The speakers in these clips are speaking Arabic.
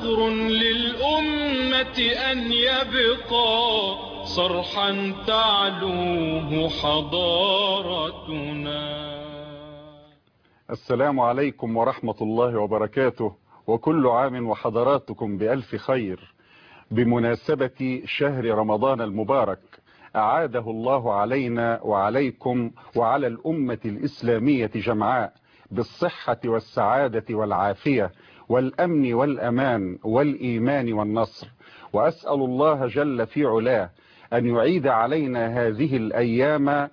فخر للأمة أن يبقى صرحا تعلوه حضارتنا. السلام عليكم ورحمة الله وبركاته، وكل عام وحضراتكم بألف خير. بمناسبة شهر رمضان المبارك أعاده الله علينا وعليكم وعلى الأمة الإسلامية جمعاء بالصحة والسعادة والعافية والأمن والأمان والإيمان والنصر، وأسأل الله جل في علاه أن يعيد علينا هذه الأيام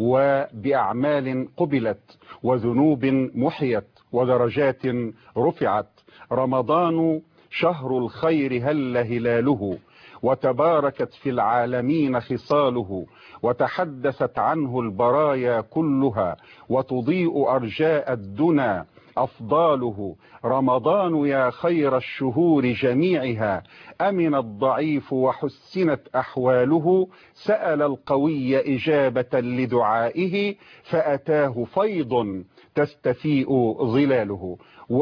وبأعمال قبلت وذنوب محيت ودرجات رفعت. رمضان شهر الخير هل هلاله، وتباركت في العالمين خصاله، وتحدثت عنه البرايا كلها، وتضيء أرجاء الدنا أفضاله. رمضان يا خير الشهور جميعها، أمن الضعيف وحسنت أحواله، سأل القوي إجابة لدعائه، فأتاه فيض تستفيء ظلاله.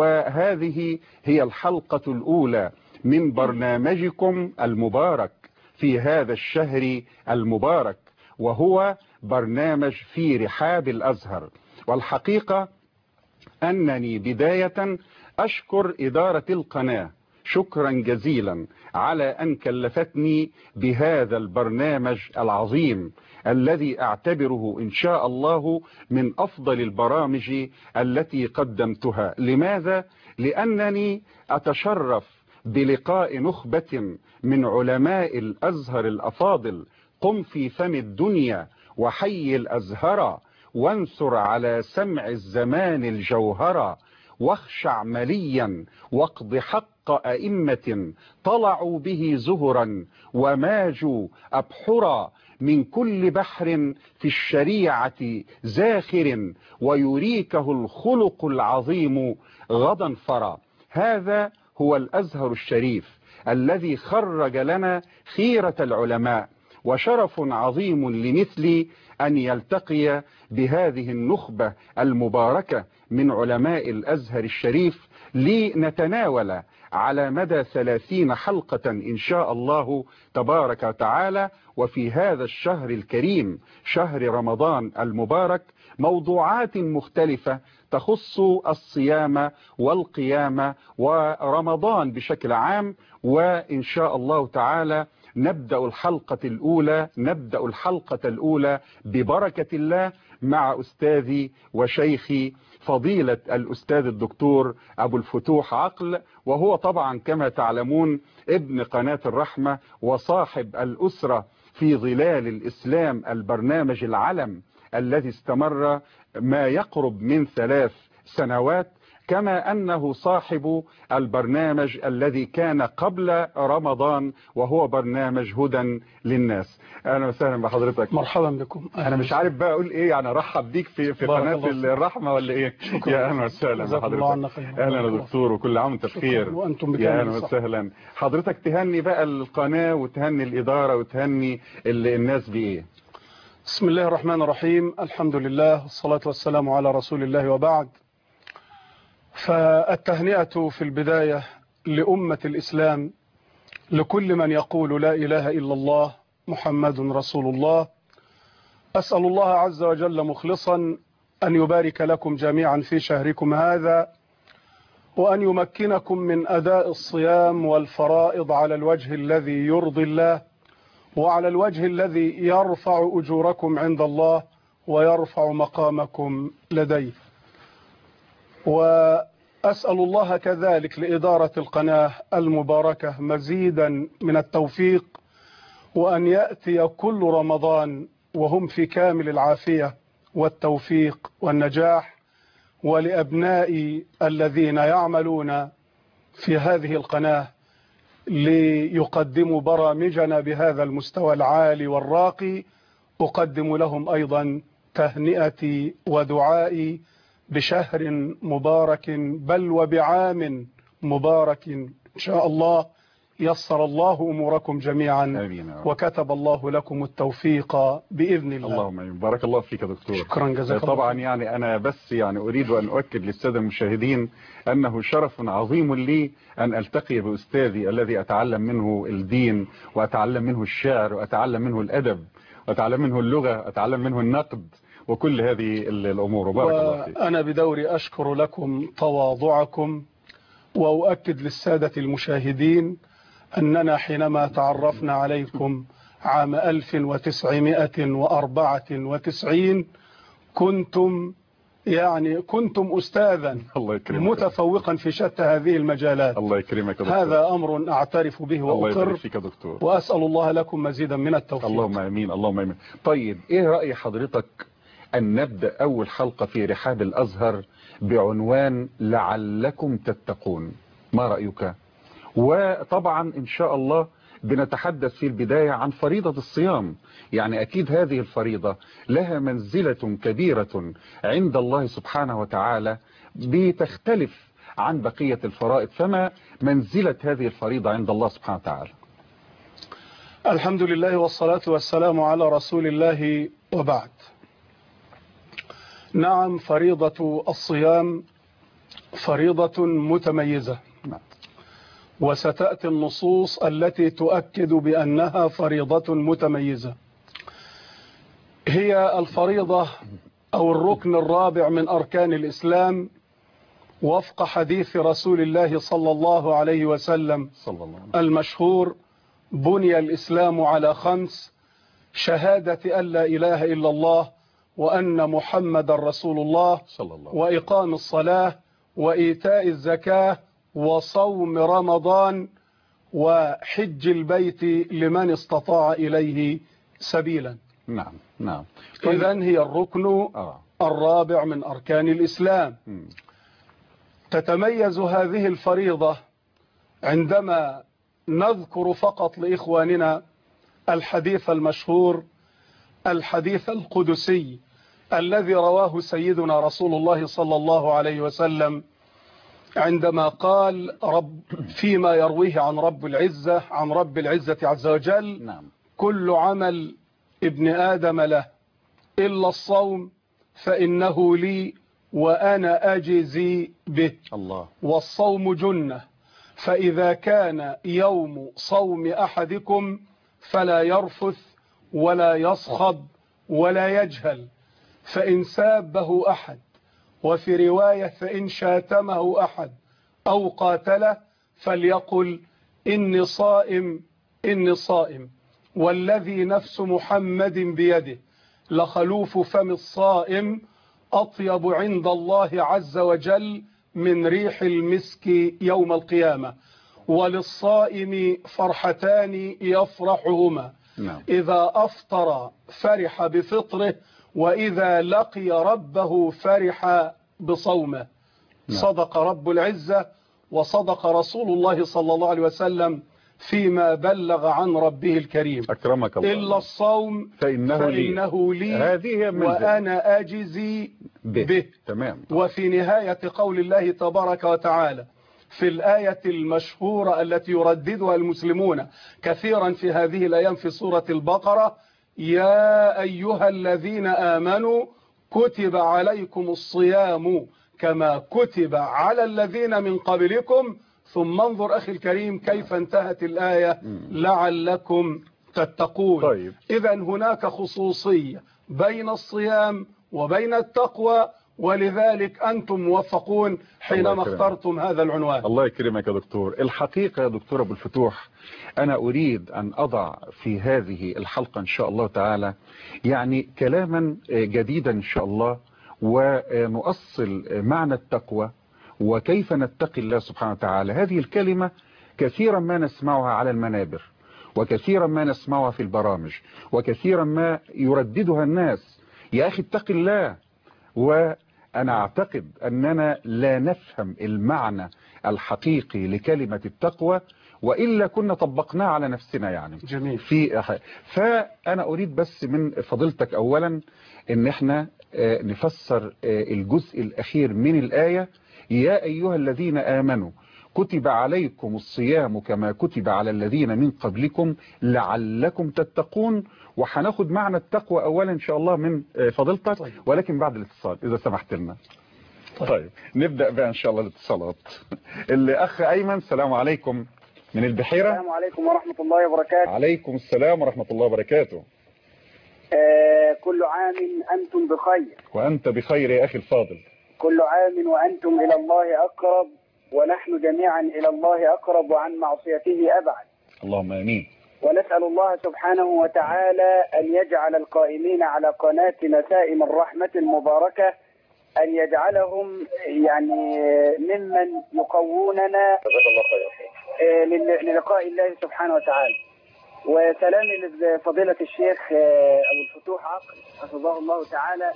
وهذه هي الحلقة الأولى من برنامجكم المبارك في هذا الشهر المبارك، وهو برنامج في رحاب الأزهر. والحقيقة أنني بداية أشكر إدارة القناة شكرا جزيلا على أن كلفتني بهذا البرنامج العظيم الذي أعتبره إن شاء الله من أفضل البرامج التي قدمتها. لماذا؟ لأنني أتشرف بلقاء نخبة من علماء الأزهر الأفاضل. قم في فم الدنيا وحي الأزهر، وانثر على سمع الزمان الجوهرا، واخشع مليا واقض حق أئمة طلعوا به زهرا وماجوا أبحرا، من كل بحر في الشريعة زاخر، ويريكه الخلق العظيم غدا فرا. هذا هو الأزهر الشريف الذي خرج لنا خيرة العلماء، وشرف عظيم لمثلي أن يلتقي بهذه النخبة المباركة من علماء الأزهر الشريف لنتناول على مدى 30 حلقة إن شاء الله تبارك وتعالى، وفي هذا الشهر الكريم شهر رمضان المبارك موضوعات مختلفة تخص الصيام والقيام ورمضان بشكل عام. وإن شاء الله تعالى نبدأ الحلقة الأولى ببركة الله مع أستاذي وشيخي فضيلة الأستاذ الدكتور أبو الفتوح عقل، وهو طبعا كما تعلمون ابن قناة الرحمة وصاحب الأسرة في ظلال الإسلام، البرنامج العلم الذي استمر ما يقرب من 3 سنوات، كما أنه صاحب البرنامج الذي كان قبل رمضان وهو برنامج هدى للناس. أهلا وسهلا بحضرتك. مرحبا بكم. أنا مش عارف بقى أقول إيه، يعني أرحب بيك في قناة الرحمة ولا إيه؟ شكرا. يا أهلا وسهلا بحضرتك. أهلا يا دكتور، وكل عام وأنت بخير. وأنتم بخير. يا أهلا وسهلا. حضرتك تهني بقى القناة وتهني الإدارة وتهني الناس بإيه؟ بسم الله الرحمن الرحيم، الحمد لله والصلاة والسلام على رسول الله، وبعد. فالتهنئة في البداية لأمة الإسلام، لكل من يقول لا إله إلا الله محمد رسول الله. أسأل الله عز وجل مخلصا أن يبارك لكم جميعا في شهركم هذا، وأن يمكنكم من أداء الصيام والفرائض على الوجه الذي يرضي الله، وعلى الوجه الذي يرفع أجوركم عند الله ويرفع مقامكم لديه. وأسأل الله كذلك لإدارة القناة المباركة مزيدا من التوفيق، وأن يأتي كل رمضان وهم في كامل العافية والتوفيق والنجاح. ولأبنائي الذين يعملون في هذه القناة ليقدموا برامجنا بهذا المستوى العالي والراقي، أقدم لهم أيضا تهنئتي ودعائي بشهر مبارك، بل وبعام مبارك إن شاء الله يسر الله أموركم جميعا آمين يا رب. وكتب الله لكم التوفيق بإذن الله. اللهم امين. بارك الله فيك يا دكتور. شكرا جزاك الله طبعا خير. يعني انا بس يعني اريد ان اؤكد للساده المشاهدين انه شرف عظيم لي ان التقي باستاذي الذي اتعلم منه الدين واتعلم منه الشعر واتعلم منه الادب واتعلم منه اللغه واتعلم منه النقد وكل هذه الامور. وبارك الله فيك. وأنا بدوري أشكر لكم تواضعكم وأؤكد للسادة المشاهدين أننا حينما تعرفنا عليكم عام 1994 كنتم أستاذا الله يكرمك. متفوقا في شتى هذه المجالات. الله يكرمك يا دكتور. هذا أمر أعترف به الله وأقر. يبارك فيك يا دكتور. وأسأل الله لكم مزيدا من التوفيق. اللهم امين. اللهم امين. طيب ايه رأي حضرتك ان نبدأ اول حلقة في رحاب الازهر بعنوان لعلكم تتقون؟ ما رأيك؟ وطبعا ان شاء الله بنتحدث في البداية عن فريضة الصيام. يعني اكيد هذه الفريضة لها منزلة كبيرة عند الله سبحانه وتعالى بتختلف عن بقية الفرائض. فما منزلة هذه الفريضة عند الله سبحانه وتعالى؟ الحمد لله والصلاة والسلام على رسول الله، وبعد. نعم، فريضة الصيام فريضة متميزة، وستأتي النصوص التي تؤكد بأنها فريضة متميزة. هي الفريضة أو الركن الرابع من أركان الإسلام وفق حديث رسول الله صلى الله عليه وسلم المشهور: بني الإسلام على 5: شهادة أن لا إله إلا الله وأن محمد رسول الله، وإقام الصلاة، وإيتاء الزكاة، وصوم رمضان، وحج البيت لمن استطاع إليه سبيلا. نعم نعم. إذن هي الركن الرابع من أركان الإسلام. تتميز هذه الفريضة عندما نذكر فقط لإخواننا الحديث المشهور، الحديث القدسي الذي رواه سيدنا رسول الله صلى الله عليه وسلم عندما قال فيما يرويه عن رب العزة عز وجل: كل عمل ابن آدم له إلا الصوم فإنه لي وأنا أجزي به. والصوم جنة، فإذا كان يوم صوم أحدكم فلا يرفث ولا يصخب ولا يجهل، فإن سابه أحد، وفي رواية فإن شاتمه أحد أو قاتله فليقل إني صائم إني صائم، والذي نفس محمد بيده لخلوف فم الصائم أطيب عند الله عز وجل من ريح المسك يوم القيامة. وللصائم فرحتان يفرحهما: إذا أفطر فرح بفطره، وإذا لقي ربه فرح بصومه. صدق رب العزة وصدق رسول الله صلى الله عليه وسلم فيما بلغ عن ربه الكريم: أكرمك الله. إلا الصوم فإنه لي وأنا أجزي به. تمام. وفي نهاية قول الله تبارك وتعالى في الآية المشهورة التي يرددها المسلمون كثيرا في هذه الأيام في سورة البقرة: يا أيها الذين آمنوا كتب عليكم الصيام كما كتب على الذين من قبلكم. ثم انظر أخي الكريم كيف انتهت الآية: لعلكم تتقون. طيب. إذن هناك خصوصية بين الصيام وبين التقوى، ولذلك أنتم موفقون حينما اخترتم هذا العنوان. الله يكرمك يا دكتور. الحقيقة يا دكتور أبو الفتوح، أنا أريد أن أضع في هذه الحلقة إن شاء الله تعالى يعني كلاما جديدا إن شاء الله، ونؤصل معنى التقوى وكيف نتقي الله سبحانه وتعالى. هذه الكلمة كثيرا ما نسمعها على المنابر، وكثيرا ما نسمعها في البرامج، وكثيرا ما يرددها الناس: يا أخي اتق الله. وأنا أعتقد أننا لا نفهم المعنى الحقيقي لكلمة التقوى، وإلا كنا طبقناها على نفسنا يعني. جميل. فأنا أريد بس من فضيلتك أولا أن احنا نفسر الجزء الأخير من الآية: يا أيها الذين آمنوا كتب عليكم الصيام كما كتب على الذين من قبلكم لعلكم تتقون. وهناخد معنى التقوى أولا إن شاء الله من فضيلتك، ولكن بعد الاتصال إذا سمحت لنا. طيب نبدأ بقى إن شاء الله الاتصالات. الأخ أيمن، السلام عليكم من البحيرة. السلام عليكم ورحمة الله وبركاته. عليكم السلام ورحمة الله وبركاته. كل عام أنتم بخير. وأنت بخير يا أخي الفاضل. كل عام وأنتم إلى الله أقرب، ونحن جميعا إلى الله أقرب وعن معصيته أبعد. اللهم آمين. ونسأل الله سبحانه وتعالى أن يجعل القائمين على قناة نسائم الرحمة المباركة أن يجعلهم يعني ممن يقووننا للقاء الله سبحانه وتعالى. وسلامي لفضيلة الشيخ أبو الفتوح عقل حفظه الله تعالى،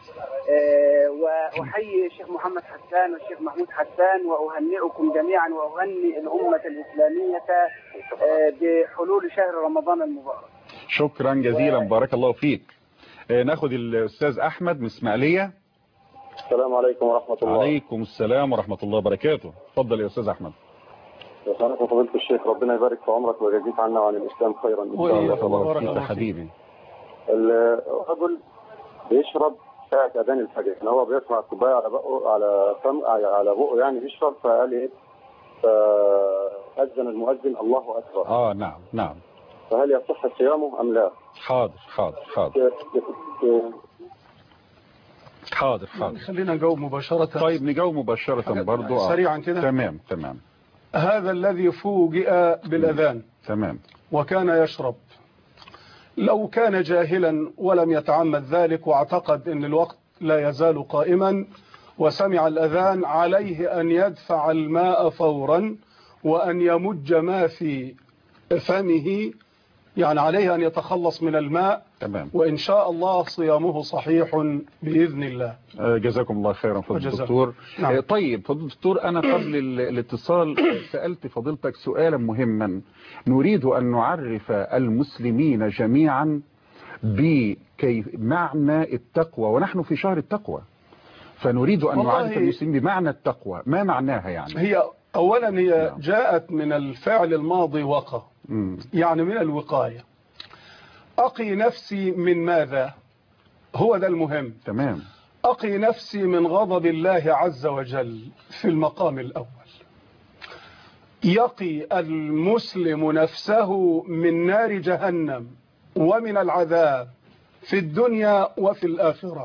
وأحيي الشيخ محمد حسان والشيخ محمود حسان، وأهنئكم جميعا وأهنئ الأمة الإسلامية بحلول شهر رمضان المبارك. شكرا جزيلا، بارك الله فيك. ناخد الأستاذ أحمد من إسماعيلية. السلام عليكم ورحمة الله. عليكم السلام ورحمة الله وبركاته. اتفضل يا أستاذ أحمد. وسلامكم فضيلة الشيخ، ربنا يبارك في عمرك ويجزيك عنا وعن الإسلام خيرا إن شاء الله. الله فيك يا حبيبي. الرجل بيشرب ساعة أذان الفجر، يعني هو بيرفع الكوباية على بقه على بقه يعني بيشرب، فقال إيه؟ فأذن المؤذن الله أكبر. نعم نعم. فهل يصح صيامه أم لا؟ حاضر حاضر حاضر. حاضر حاضر. خلينا نجاوب مباشرة. طيب نجاوب مباشرة برضو. سريعا كده. تمام تمام. هذا الذي فوجئ بالأذان تمام وكان يشرب، لو كان جاهلا ولم يتعمد ذلك واعتقد أن الوقت لا يزال قائما وسمع الأذان، عليه أن يدفع الماء فورا وأن يمج ما في فمه، يعني عليه أن يتخلص من الماء. تمام. وإن شاء الله صيامه صحيح بإذن الله. جزاكم الله خيرا فضل الدكتور. نعم. طيب فضل الدكتور، أنا قبل الاتصال سألت فضيلتك سؤالا مهما، نريد أن نعرف المسلمين جميعا بكيف معنى التقوى، ونحن في شهر التقوى، فنريد أن نعرف المسلمين بمعنى التقوى، ما معناها يعني؟ هي أولا هي جاءت من الفعل الماضي وقى، يعني من الوقاية. أقي نفسي من ماذا؟ هو ده المهم. تمام. أقي نفسي من غضب الله عز وجل في المقام الأول. يقي المسلم نفسه من نار جهنم ومن العذاب في الدنيا وفي الآخرة.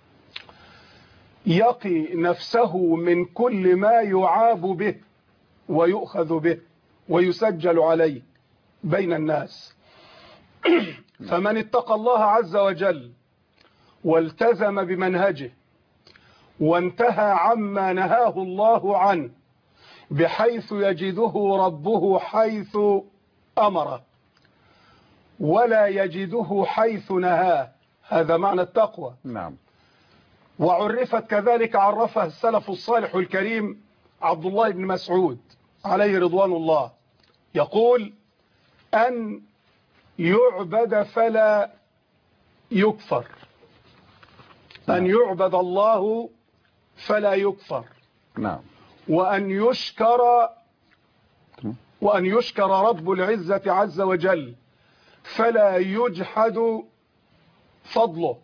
يقي نفسه من كل ما يعاب به ويؤخذ به ويسجل عليه بين الناس. فمن اتقى الله عز وجل والتزم بمنهجه وانتهى عما نهاه الله عنه بحيث يجده ربه حيث أمره ولا يجده حيث نهاه، هذا معنى التقوى. نعم. وعرفت كذلك، عرفها السلف الصالح الكريم عبد الله بن مسعود عليه رضوان الله، يقول: أن يعبد فلا يكفر، أن يعبد الله فلا يكفر. نعم. وأن يشكر رب العزة عز وجل فلا يجحد فضله،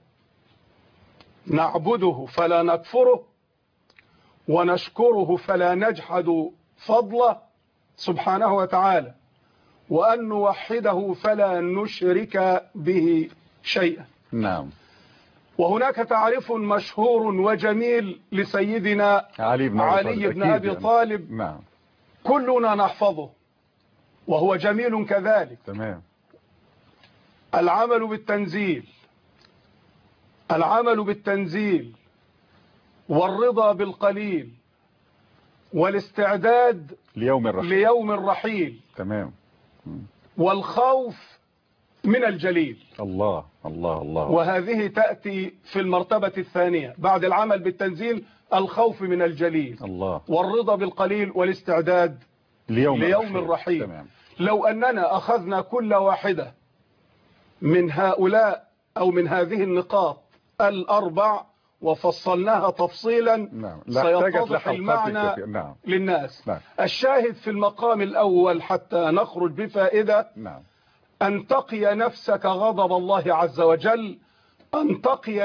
نعبده فلا نكفره ونشكره فلا نجحد فضله سبحانه وتعالى، وأن نوحده فلا نشرك به شيئا. نعم. وهناك تعريف مشهور وجميل لسيدنا علي بن أبي طالب. نعم. كلنا نحفظه وهو جميل كذلك. تمام. العمل بالتنزيل والرضا بالقليل والاستعداد ليوم الرحيل. تمام. والخوف من الجليل. الله الله الله. وهذه تأتي في المرتبة الثانية بعد العمل بالتنزيل، الخوف من الجليل. الله. والرضا بالقليل والاستعداد ليوم الرحيل. تمام. لو أننا أخذنا كل واحدة من هؤلاء أو من هذه النقاط الأربع وفصلناها تفصيلا نعم. سيتضح المعنى نعم. للناس. نعم. الشاهد في المقام الأول حتى نخرج بفائدة: نعم. أن تقي نفسك غضب الله عز وجل، أن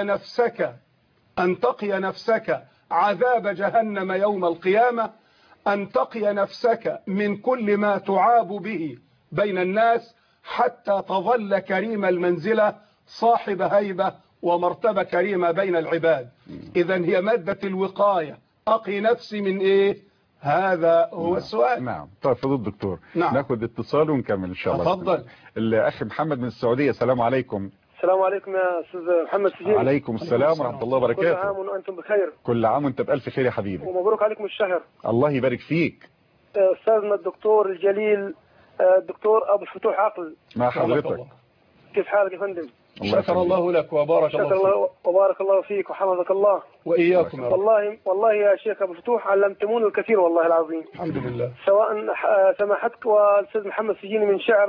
تقي نفسك عذاب جهنم يوم القيامة، أن تقي نفسك من كل ما تعاب به بين الناس حتى تظل كريم المنزلة صاحب هيبة ومرتبة كريمة بين العباد. إذن هي مادة الوقاية، أقي نفسي من إيه؟ هذا هو السؤال. نعم. طيب فضل الدكتور، نعم. ناخد اتصال ونكمل إن شاء الله. تفضل. الأخ محمد من السعودية. السلام عليكم. السلام عليكم يا أستاذ محمد سجين. عليكم السلام ورحمة الله وبركاته. كل عام وأنتم بخير. كل عام وأنت بألف خير يا حبيبي. ومبروك عليكم الشهر. الله يبارك فيك. أستاذنا الدكتور الجليل الدكتور أبو الفتوح عقل. مع حضرتك. كيف حالك يا فندم؟ شكر الله لك وبارك الله فيك. وبارك الله فيك وحفظك الله وإياكم يا رب. والله يا شيخ أبو الفتوح علمتموني الكثير والله العظيم. الحمد لله. سواء سماحتك والأستاذ محمد سجيني من شعر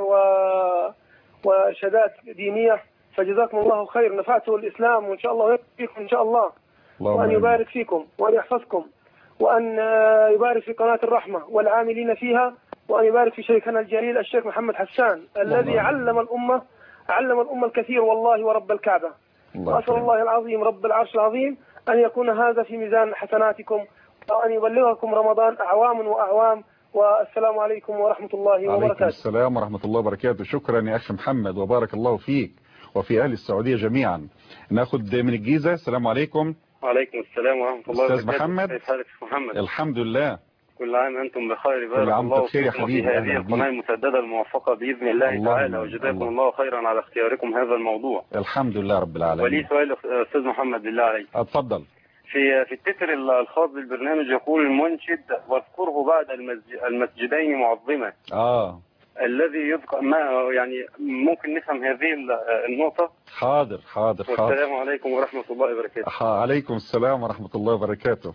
وشهادات دينية، فجزاكم الله خير، نفعتوا الإسلام وإن شاء الله يكفيكم إن شاء الله، وأن يبارك فيكم وأن يحفظكم وأن يبارك في قناة الرحمة والعاملين فيها، وأن يبارك في شيخنا الجليل الشيخ محمد حسان الذي علم الأمة الكثير والله ورب الكعبة. وأسأل الله العظيم رب العرش العظيم أن يكون هذا في ميزان حسناتكم وأن يبلغكم رمضان أعوام وأعوام. والسلام عليكم ورحمة الله وبركاته. عليكم السلام ورحمة الله وبركاته. شكرا يا أخي محمد وبارك الله فيك وفي أهل السعودية جميعا. ناخد من الجيزة. السلام عليكم. وعليكم السلام ورحمة الله وبركاته. أستاذ محمد. كيف حالك محمد؟ الحمد لله. كل عام أنتم بخير. كل عام وأنت بخير يا حبيبي. في هذه القناة المسددة الموفقة بإذن الله تعالى، وجزاكم الله خيرا على اختياركم هذا الموضوع. الحمد لله رب العالمين. ولي سؤال أستاذ محمد بالله عليك. اتفضل. في التتر الخاص بالبرنامج يقول المنشد: واذكره بعد المسجدين معظما. الذي يذكر ما يعني ممكن نفهم هذه النقطة؟ حاضر. والسلام عليكم ورحمة الله وبركاته. عليكم السلام ورحمة الله وبركاته.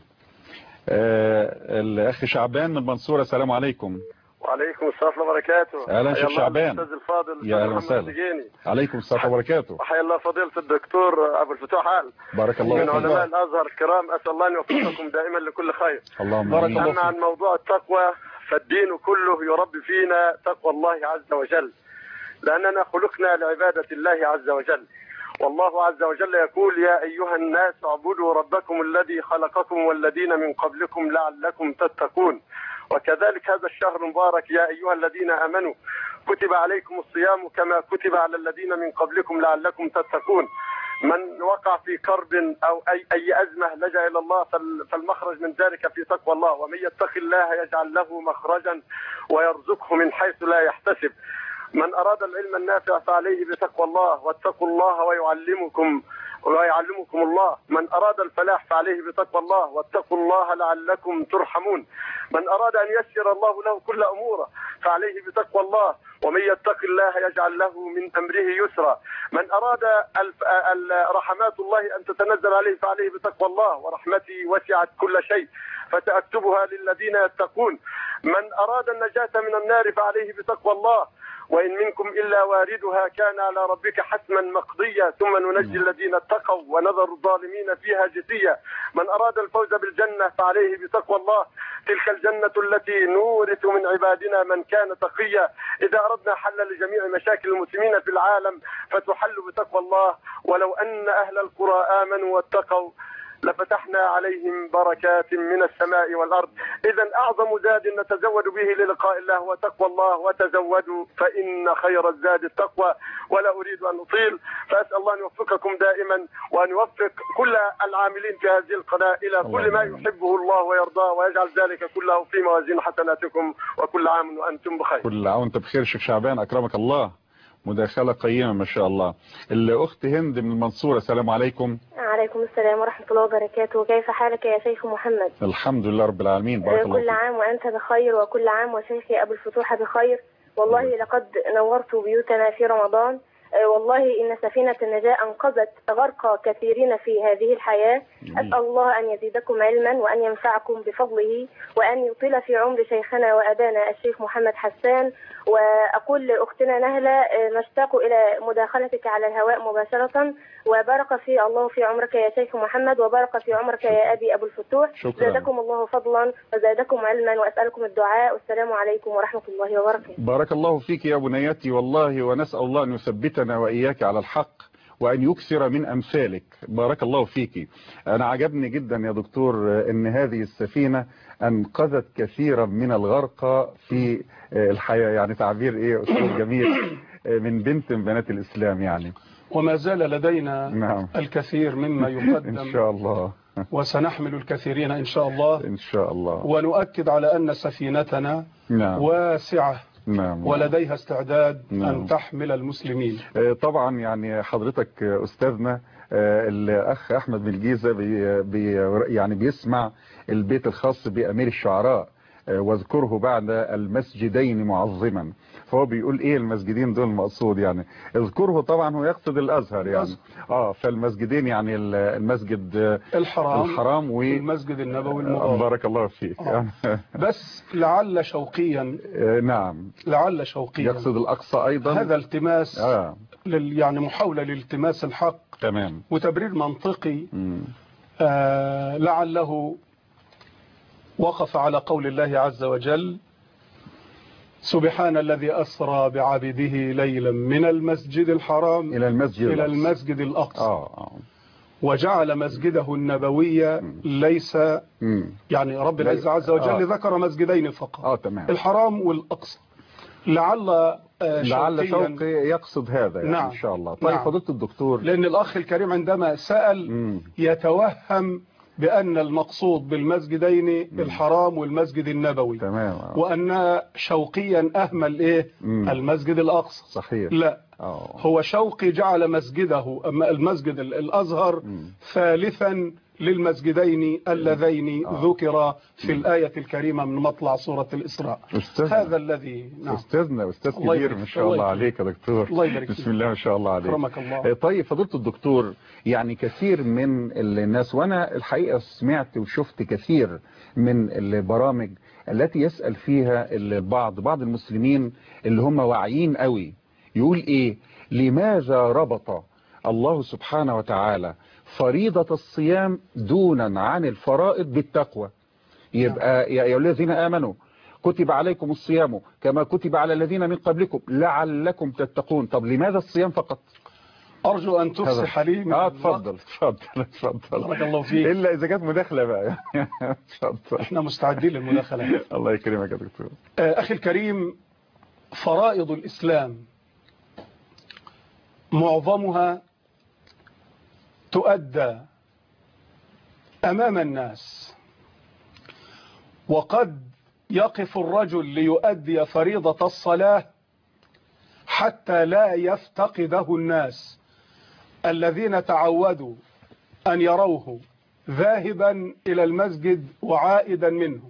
الأخ شعبان من المنصورة. السلام عليكم. وعليكم السلام ورحمة الله وبركاته. أهلا شيخ شعبان. الأستاذ الفاضل يا أهلا وسهلا. عليكم السلام وبركاته. وحيا الله فضيلة الدكتور أبو الفتوح عال. بارك الله من فيك. علماء الأزهر الكرام، أسأل الله أن يوفقكم دائما لكل خير. اللهم بارك الله فيك. أما عن موضوع التقوى فالدين كله يربي فينا تقوى الله عز وجل، لأننا خلقنا لعبادة الله عز وجل. والله عز وجل يقول: يا أيها الناس اعبدوا ربكم الذي خلقكم والذين من قبلكم لعلكم تتقون. وكذلك هذا الشهر المبارك يا أيها الذين آمنوا كتب عليكم الصيام كما كتب على الذين من قبلكم لعلكم تتقون. من وقع في كرب أو أي أزمة لجأ إلى الله فالمخرج من ذلك في تقوى الله. ومن يتق الله يجعل له مخرجا ويرزقه من حيث لا يحتسب. من أراد العلم النافع فعليه بتقوى الله، واتقوا الله ويعلمكم الله. من أراد الفلاح فعليه بتقوى الله، واتقوا الله لعلكم ترحمون. من أراد أن يسر الله له كل أموره فعليه بتقوى الله، ومن يتق الله يجعل له من أمره يسرا. من أراد رحمات الله أن تتنزل عليه فعليه بتقوى الله، ورحمتي وسعت كل شيء فسأكتبها للذين يتقون. من أراد النجاة من النار فعليه بتقوى الله، وإن منكم إلا واردها كان على ربك حتما مقضيا ثم ننجي الذين اتقوا ونذر الظالمين فيها جثيا. من أراد الفوز بالجنة فعليه بتقوى الله، تلك الجنة التي نورث من عبادنا من كان تقيا. إذا أردنا حل لجميع مشاكل المسلمين في العالم فتحل بتقوى الله. ولو أن أهل القرى آمنوا واتقوا لفتحنا عليهم بركات من السماء والأرض. إذا أعظم زاد نتزود به للقاء الله هو تقوى الله، وتزودوا فإن خير الزاد التقوى. ولا أريد أن أطيل، فأسأل الله أن يوفقكم دائما وأن يوفق كل العاملين في هذه القناة إلى كل ما يحبه الله ويرضاه، ويجعل ذلك كله في موازين حسناتكم. وكل عام وأنتم بخير. كل عام وأنت بخير شيخ شعبان، أكرمك الله. مداخلة قيمة ما شاء الله. الأخت هند من المنصورة. السلام عليكم. عليكم السلام ورحمة الله وبركاته. كيف حالك يا شيخ محمد؟ الحمد لله رب العالمين. بارك الله فيك. كل عام وأنت بخير، وكل عام وشيخي أبو الفتوح بخير. والله لقد نورت بيوتنا في رمضان. والله إن سفينة النجاة أنقذت غرق كثيرين في هذه الحياة. أسأل الله أن يزيدكم علما وأن ينفعكم بفضله وأن يطيل في عمر شيخنا وأبانا الشيخ محمد حسان. وأقول لأختنا نهلة نشتاق إلى مداخلتك على الهواء مباشرة، وبارك في الله في عمرك يا شيخ محمد، وبارك في عمرك يا أبي أبو الفتوح. زادكم الله فضلا وزادكم علما، وأسألكم الدعاء. والسلام عليكم ورحمة الله وبركاته. بارك الله فيك يا بنيتي والله، ونسأل الله أن يثبتنا وإياك على الحق وأن يكثر من أمثالك. بارك الله فيك. أنا عجبني جدا يا دكتور أن هذه السفينة أنقذت كثيرا من الغرق في الحياة، يعني تعبير إيه أسلوب جميل من بنت من بنات الإسلام يعني. وما زال لدينا نعم. الكثير مما يقدم إن شاء الله، وسنحمل الكثيرين إن شاء الله. إن شاء الله. ونؤكد على أن سفينتنا نعم. واسعة. نعم. ولديها استعداد نعم. أن تحمل المسلمين. طبعا يعني حضرتك أستاذنا الأخ أحمد من الجيزة يعني بيسمع البيت الخاص بأمير الشعراء واذكره بعد المسجدين معظما، فهو بيقول ايه المسجدين دول المقصود يعني اذكره، طبعا هو يقصد الازهر يعني فالمسجدين يعني المسجد الحرام والمسجد النبوي المبارك. بارك الله فيك. بس لعل شوقيا نعم لعل شوقيا يقصد الاقصى ايضا، هذا التماس يعني محاولة لالتماس الحق تمام وتبرير منطقي. لعله وقف على قول الله عز وجل: سبحان الذي أسرى بعبده ليلا من المسجد الحرام إلى المسجد الأقصى وجعل مسجده النبوي ليس يعني رب العزة عز وجل ذكر مسجدين فقط تمام. الحرام والأقصى. لعل شوقي يقصد هذا يعني. نعم. إن شاء الله. طيب فضيلة الدكتور، لأن الأخ الكريم عندما سأل يتوهم بأن المقصود بالمسجدين الحرام والمسجد النبوي، تمام. وأن شوقيا أهمل المسجد الأقصى. صحيح. لا هو شوقي جعل مسجده المسجد الأزهر ثالثا للمسجدين اللذين ذكر في الآية الكريمة من مطلع سورة الإسراء. هذا الذي أستاذنا أستاذ كبير ما شاء الله عليك يا دكتور. الله يبارك فيك. بسم الله ما شاء الله عليك. أكرمك الله. طيب فضيلة الدكتور، يعني كثير من الناس، وأنا الحقيقة سمعت وشفت كثير من البرامج التي يسأل فيها بعض المسلمين اللي هم واعيين قوي، يقول إيه: لماذا ربط الله سبحانه وتعالى فريضة الصيام دونا عن الفرائض بالتقوى؟ يبقى يا الذين آمنوا كتب عليكم الصيام كما كتب على الذين من قبلكم لعلكم تتقون. طب لماذا الصيام فقط؟ أرجو أن تفسح لي. اتفضل. بارك الله فيك. إلا إذا كانت مداخلة بقى. اتفضل. احنا مستعدين للمداخلة. الله يكرمك يا دكتور. أخي الكريم، فرائض الإسلام معظمها تؤدى أمام الناس، وقد يقف الرجل ليؤدي فريضة الصلاة حتى لا يفتقده الناس الذين تعودوا أن يروه ذاهبا إلى المسجد وعائدا منه،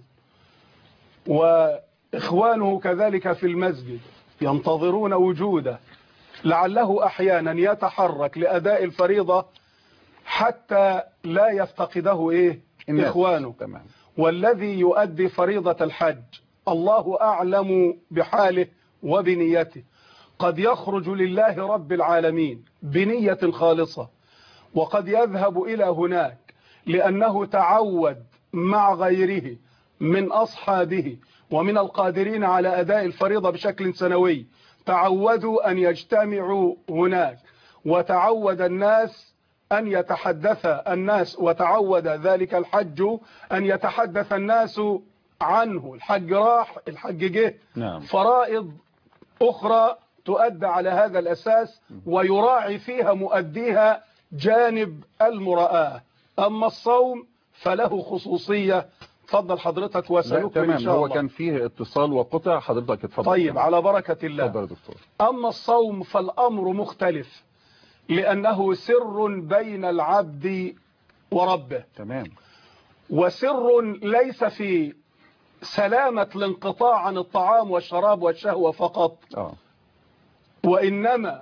وإخوانه كذلك في المسجد ينتظرون وجوده، لعله أحيانا يتحرك لأداء الفريضة حتى لا يفتقده إخوانه. تمام. والذي يؤدي فريضة الحج الله أعلم بحاله وبنيته، قد يخرج لله رب العالمين بنية خالصة، وقد يذهب إلى هناك لأنه تعود مع غيره من أصحابه ومن القادرين على أداء الفريضة بشكل سنوي، تعودوا أن يجتمعوا هناك، وتعود الناس أن يتحدث الناس، وتعود ذلك الحج أن يتحدث الناس عنه. الحج راح، الحج جه. نعم. فرائض أخرى تؤدى على هذا الأساس ويراعي فيها مؤديها جانب المراءة. أما الصوم فله خصوصية. تفضل حضرتك وسألوك إن شاء الله. هو كان فيه اتصال وقطع، حضرتك اتفضل. طيب على بركة الله. تفضل دكتور. أما الصوم فالأمر مختلف، لأنه سر بين العبد وربه. تمام. وسر ليس في سلامة الانقطاع عن الطعام والشراب والشهوة فقط، وإنما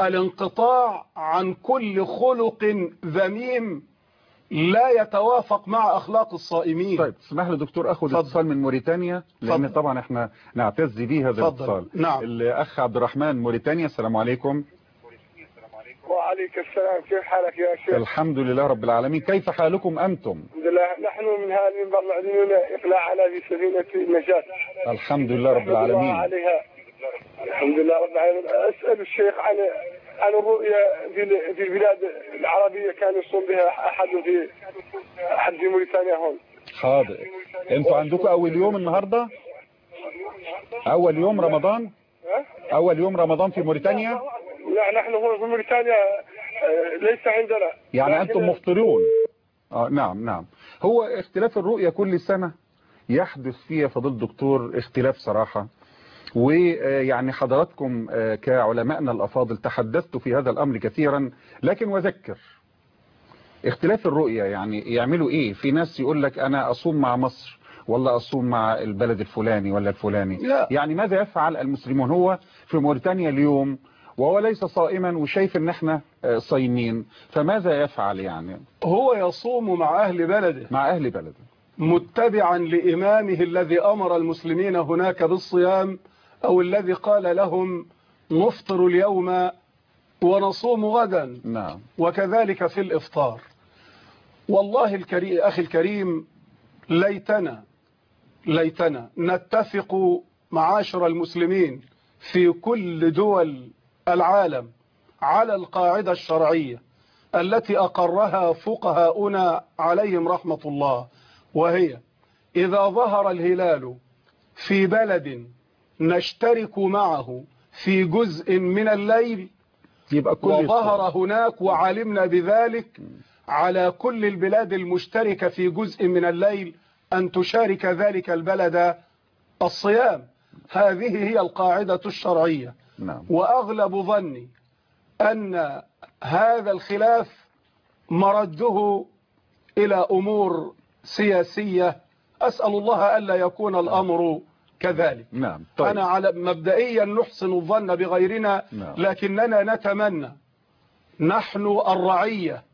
الانقطاع عن كل خلق ذميم لا يتوافق مع أخلاق الصائمين. طيب اسمح لي دكتور أخذ اتصال من موريتانيا، لأن طبعا احنا نعتز به هذا الاتصال. نعم. الأخ عبد الرحمن موريتانيا، السلام عليكم. وعليك السلام، كيف حالك يا شيخ؟ الحمد لله رب العالمين، كيف حالكم أنتم؟ الحمد لله، نحن من هذه المنبر العلمي إقلاع على في سفينة النجاة. الحمد لله رب العالمين. عليها. الحمد لله رب العالمين. أسأل الشيخ عن الرؤية في البلاد العربية كان يصوم بها أحد في موريتانيا هون. حاضر. أنتوا عندكم أول يوم النهاردة؟ أول يوم رمضان؟ أول يوم رمضان في موريتانيا؟ لا، نحن هون في موريتانيا ليس عندنا. يعني أنتم مفطرون؟ نعم. هو اختلاف الرؤية كل سنة يحدث فيها فضيلة الدكتور اختلاف صراحة، ويعني حضراتكم كعلمائنا الأفاضل تحدثتوا في هذا الأمر كثيرا، لكن وذكر اختلاف الرؤية يعني يعملوا ايه؟ في ناس يقول لك انا اصوم مع مصر ولا اصوم مع البلد الفلاني ولا الفلاني. لا. يعني ماذا يفعل المسلمون؟ هو في موريتانيا اليوم وهو ليس صائما وشايف ان احنا صايمين، فماذا يفعل؟ يعني هو يصوم مع اهل بلده، مع اهل بلده متبعا لامامه الذي امر المسلمين هناك بالصيام، او الذي قال لهم نفطر اليوم ونصوم غدا. نعم. وكذلك في الإفطار. والله الكريم أخي الكريم، ليتنا نتفق معاشر المسلمين في كل دول العالم على القاعدة الشرعية التي أقرها فقهاؤنا عليهم رحمة الله، وهي إذا ظهر الهلال في بلد نشترك معه في جزء من الليل وظهر هناك وعلمنا بذلك، على كل البلاد المشتركة في جزء من الليل أن تشارك ذلك البلد الصيام. هذه هي القاعدة الشرعية. نعم. وأغلب ظني أن هذا الخلاف مرده إلى أمور سياسية، أسأل الله ألا يكون الأمر كذلك. نعم. طيب. أنا على مبدئيا نحسن الظن بغيرنا. نعم. لكننا نتمنى، نحن الرعية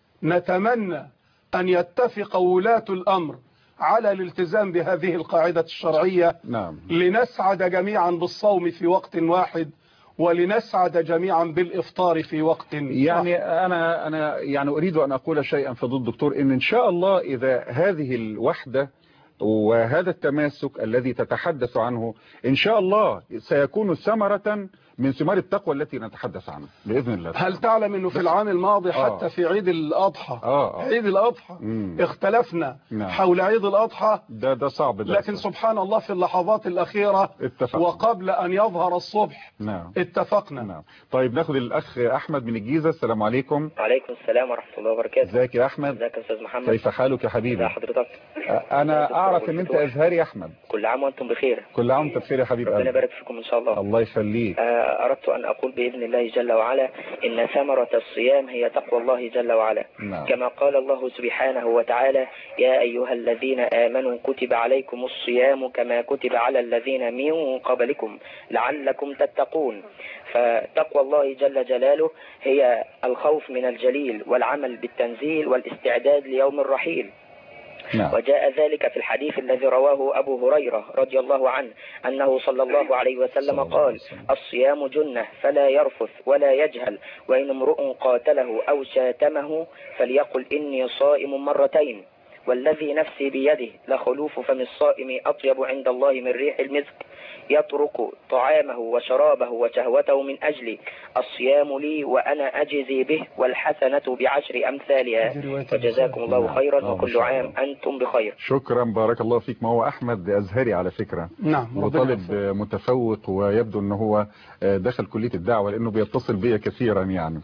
نتمنى أن يتفق ولاة الأمر على الالتزام بهذه القاعدة الشرعية. نعم. لنسعد جميعا بالصوم في وقت واحد، ولنسعد جميعا بالإفطار في وقت يعني أنا يعني أريد أن أقول شيئا فضل الدكتور، إن شاء الله إذا هذه الوحدة وهذا التماسك الذي تتحدث عنه إن شاء الله سيكون ثمرة من ثمار التقوى التي نتحدث عنها بإذن الله. هل تعلم أنه في العام الماضي حتى في عيد الأضحى عيد الأضحى اختلفنا حول عيد الأضحى؟ ده صعب ده. لكن سبحان الله في اللحظات الأخيرة اتفقنا. وقبل أن يظهر الصبح اتفقنا. نعم. طيب ناخد الأخ أحمد من الجيزة، السلام عليكم. وعليكم السلام ورحمة الله وبركاته. ازيك يا أحمد؟ ازيك يا أستاذ محمد؟ كيف حالك يا حبيبي؟ ازي حضرتك؟ أنا أعرف أن أنت أزهري يا أحمد. كل عام وأنتم بخير. كل عام وأنت بخير يا حبيبي. ربنا يبارك فيكم إن شاء الله. الله يخليك. أردت أن أقول بإذن الله جل وعلا إن ثمرة الصيام هي تقوى الله جل وعلا. نعم. كما قال الله سبحانه وتعالى: يا أيها الذين آمنوا كتب عليكم الصيام كما كتب على الذين من قبلكم لعلكم تتقون. فتقوى الله جل جلاله هي الخوف من الجليل والعمل بالتنزيل والاستعداد ليوم الرحيل. نعم. وجاء ذلك في الحديث الذي رواه أبو هريرة رضي الله عنه أنه صلى الله عليه وسلم قال: الصيام جنة فلا يرفث ولا يجهل، وإن امرؤ قاتله أو شاتمه فليقل إني صائم مرتين، والذي نفسي بيده لخلوف فم الصائم أطيب عند الله من ريح المسك، يترك طعامه وشرابه وشهوته من أجلي، الصيام لي وأنا أجزي به والحسنة بعشر أمثالها. وجزاكم الله خيرا وكل عام أنتم بخير. شكرا بارك الله فيك. ما هو أحمد أزهري على فكرة. نعم. وطالب متفوق ويبدو أنه هو دخل كلية الدعوة لأنه بيتصل بي كثيرا. يعني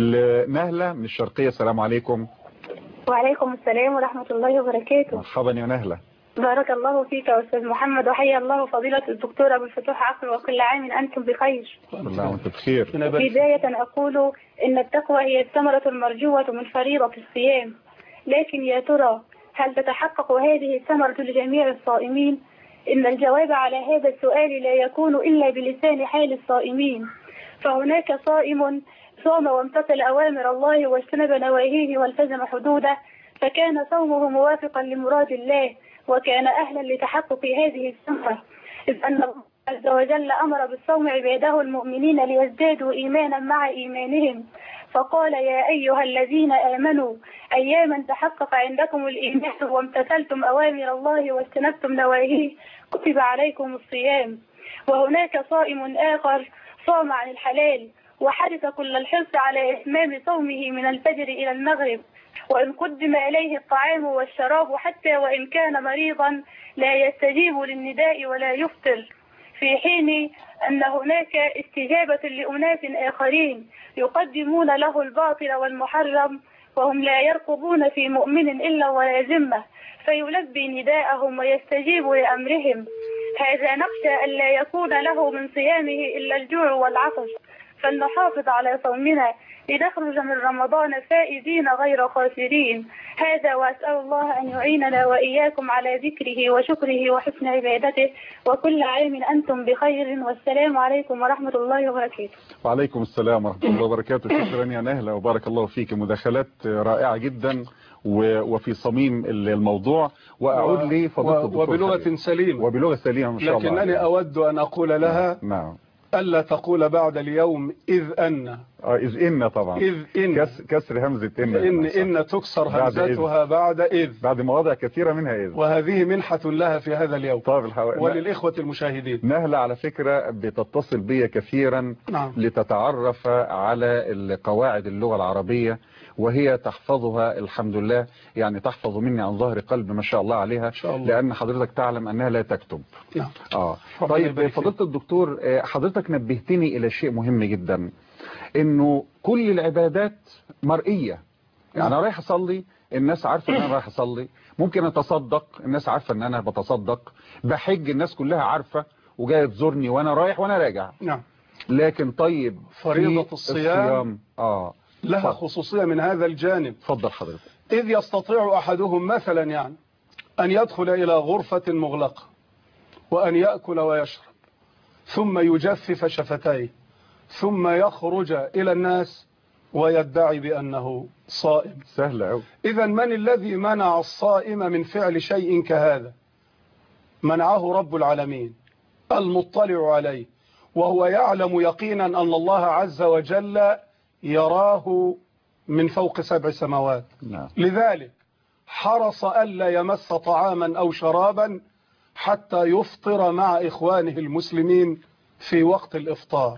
نهلة من الشرقية، السلام عليكم. وعليكم السلام ورحمة الله وبركاته. مرحبا يا نهلة. بارك الله فيك يا أستاذ محمد، وحيا الله فضيلة الدكتور أبو الفتوح عقل، وكل عام أنتم بخير. كل عام وأنتم بخير. بداية أقول إن التقوى هي الثمرة المرجوة من فريضة الصيام، لكن يا ترى هل تتحقق هذه الثمرة لجميع الصائمين؟ إن الجواب على هذا السؤال لا يكون إلا بلسان حال الصائمين. فهناك صائم صام وامتثل أوامر الله واجتنب نواهيه والتزم حدوده، فكان صومه موافقا لمراد الله، وكان أهلا لتحقق هذه الثمرة، إذ أن الله عز وجل أمر بالصوم عباده المؤمنين ليزدادوا إيمانا مع إيمانهم، فقال: يا أيها الذين آمنوا أياما تحقق عندكم الإيمان وامتثلتم أوامر الله واجتنبتم نواهيه كتب عليكم الصيام. وهناك صائم آخر صام عن الحلال وحرص كل الحرص على إتمام صومه من الفجر إلى المغرب، وإن قدم إليه الطعام والشراب حتى وإن كان مريضا لا يستجيب للنداء ولا يفطر، في حين أن هناك استجابة لأناس آخرين يقدمون له الباطل والمحرم وهم لا يرقبون في مؤمن إلا ولا ذمة، فيلبي نداءهم ويستجيب لأمرهم. هذا نخشى ألا يكون له من صيامه إلا الجوع والعطش، فلنحافظ على صومنا لنخرج من رمضان فائزين غير خاسرين. هذا وأسأل الله أن يعيننا وإياكم على ذكره وشكره وحسن عبادته، وكل عام أنتم بخير، والسلام عليكم ورحمة الله وبركاته. وعليكم السلام ورحمة الله وبركاته. شكرا يا نهلة وبارك الله فيك، مداخلات رائعة جدا وفي صميم الموضوع. وأعود لفضيلة وبلغة سليمة وبلغة سليمة إن شاء الله. لكنني أود أن أقول لها نعم ألا تقول بعد اليوم إذ أن. إذ إن طبعا، إذ إن كسر همزة إن تكسر همزتها بعد إذ، بعد مواضع كثيرة منها إذ، وهذه منحة لها في هذا اليوم. طيب وللإخوة المشاهدين. نهلة على فكرة بتتصل بي كثيرا نعم. لتتعرف على قواعد اللغة العربية، وهي تحفظها الحمد لله، يعني تحفظ مني عن ظهر قلب ما شاء الله عليها، شاء الله. لأن حضرتك تعلم أنها لا تكتب. نعم. طيب فضيلة الدكتور، حضرتك نبهتني إلى شيء مهم جدا، إنه كل العبادات مرئية. يعني أنا رايح أصلي، الناس عارفة أن أنا رايح أصلي، ممكن أتصدق، الناس عارفة أن أنا بتصدق، بحج، الناس كلها عارفة وجاية تزورني وأنا رايح وأنا راجع. نعم. لكن طيب فريضة الصيام لها فضل. خصوصية من هذا الجانب. تفضل حضرتك. إذ يستطيع أحدهم مثلا يعني أن يدخل إلى غرفة مغلقة وأن يأكل ويشرب ثم يجفف شفتيه ثم يخرج إلى الناس ويدعي بأنه صائم. سهل أوي. إذا من الذي منع الصائم من فعل شيء كهذا؟ منعه رب العالمين المطلع عليه، وهو يعلم يقينا أن الله عز وجل يراه من فوق 7 سماوات. نعم. لذلك حرص ألا يمس طعاما أو شرابا حتى يفطر مع إخوانه المسلمين في وقت الإفطار.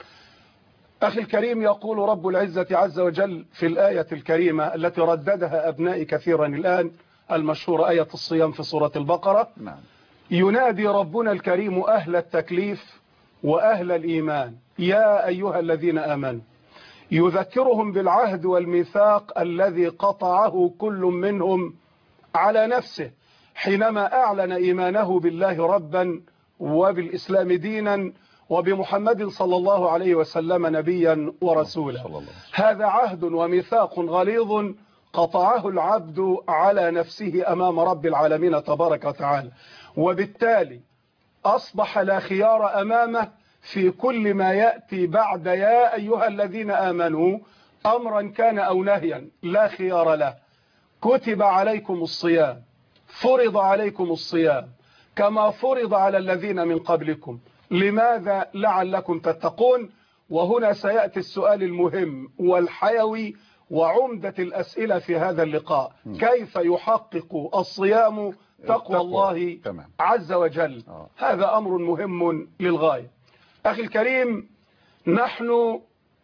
أخي الكريم، يقول رب العزة عز وجل في الآية الكريمة التي رددها أبنائي كثيرا الآن، المشهورة آية الصيام في سورة البقرة. نعم. ينادي ربنا الكريم أهل التكليف وأهل الإيمان: يا أيها الذين آمنوا، يذكرهم بالعهد والميثاق الذي قطعه كل منهم على نفسه حينما أعلن إيمانه بالله ربا وبالإسلام دينا وبمحمد صلى الله عليه وسلم نبيا ورسولا. هذا عهد وميثاق غليظ قطعه العبد على نفسه أمام رب العالمين تبارك وتعالى، وبالتالي أصبح لا خيار أمامه في كل ما يأتي بعد يا أيها الذين آمنوا، أمرا كان أو نهيا، لا خيار له. كتب عليكم الصيام، فرض عليكم الصيام كما فرض على الذين من قبلكم، لماذا؟ لعلكم تتقون. وهنا سيأتي السؤال المهم والحيوي وعمدة الأسئلة في هذا اللقاء: كيف يحقق الصيام تقوى الله عز وجل؟ هذا أمر مهم للغاية. أخي الكريم، نحن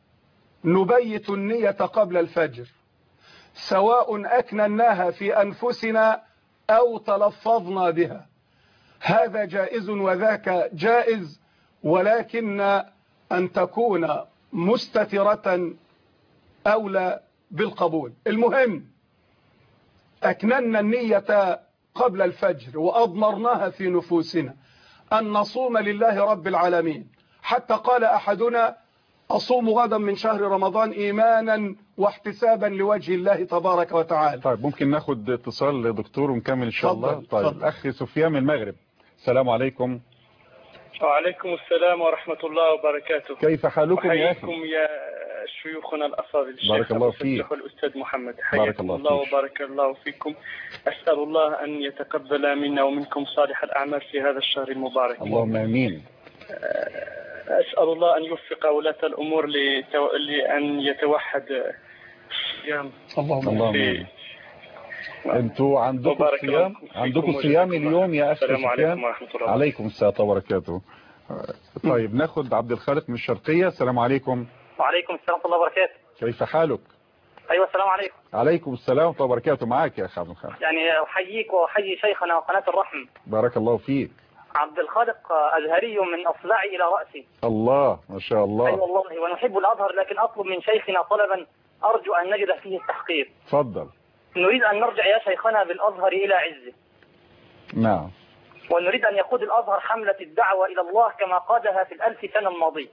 نبيت النية قبل الفجر، سواء أكنناها في أنفسنا أو تلفظنا بها، هذا جائز وذاك جائز، ولكن أن تكون مستترة أولى بالقبول. المهم أكننا النية قبل الفجر وأضمرناها في نفوسنا أن نصوم لله رب العالمين، حتى قال أحدنا: أصوم غدا من شهر رمضان إيمانا واحتسابا لوجه الله تبارك وتعالى. طيب ممكن ناخد اتصال دكتور ونكمل إن شاء الله؟ طيب فضل. أخي سفيان من المغرب، السلام عليكم. وعليكم السلام ورحمة الله وبركاته. كيف حالكم يا أخي؟ يا شيوخنا الأفاضل الشيخ بارك الله فيك والأستاذ محمد، حياكم الله وبارك الله فيكم. أسأل الله أن يتقبل منا ومنكم صالح الأعمال في هذا الشهر المبارك. اللهم آمين. أسأل الله أن يوفق ولاة الأمور لأن يتوحد الصيام. اللهم آمين. انتوا عندكم صيام اليوم يا أخي السلام عليكم ورحمة الله. عليكم السلام وبركاته. طيب ناخد عبد الخالق من الشرقية. السلام عليكم. وعليكم السلام ورحمة الله وبركاته. كيف حالك؟ أيوة السلام عليكم. عليكم السلام ورحمة الله وبركاته. معاك يا أخي عبد الخالق. يعني أحييك وأحيي شيخنا وقناة الرحم. بارك الله فيك. عبد الخالق أزهري من أصلعي إلى رأسي. الله ما شاء الله. أي والله، ونحب الأزهر، لكن أطلب من شيخنا طلبا أرجو أن نجد فيه التحقيق. تفضل. نريد أن نرجع يا شيخنا بالأزهر إلى عزه. نعم. ونريد أن يقود الأزهر حملة الدعوة إلى الله كما قادها في ال1000 سنة الماضية.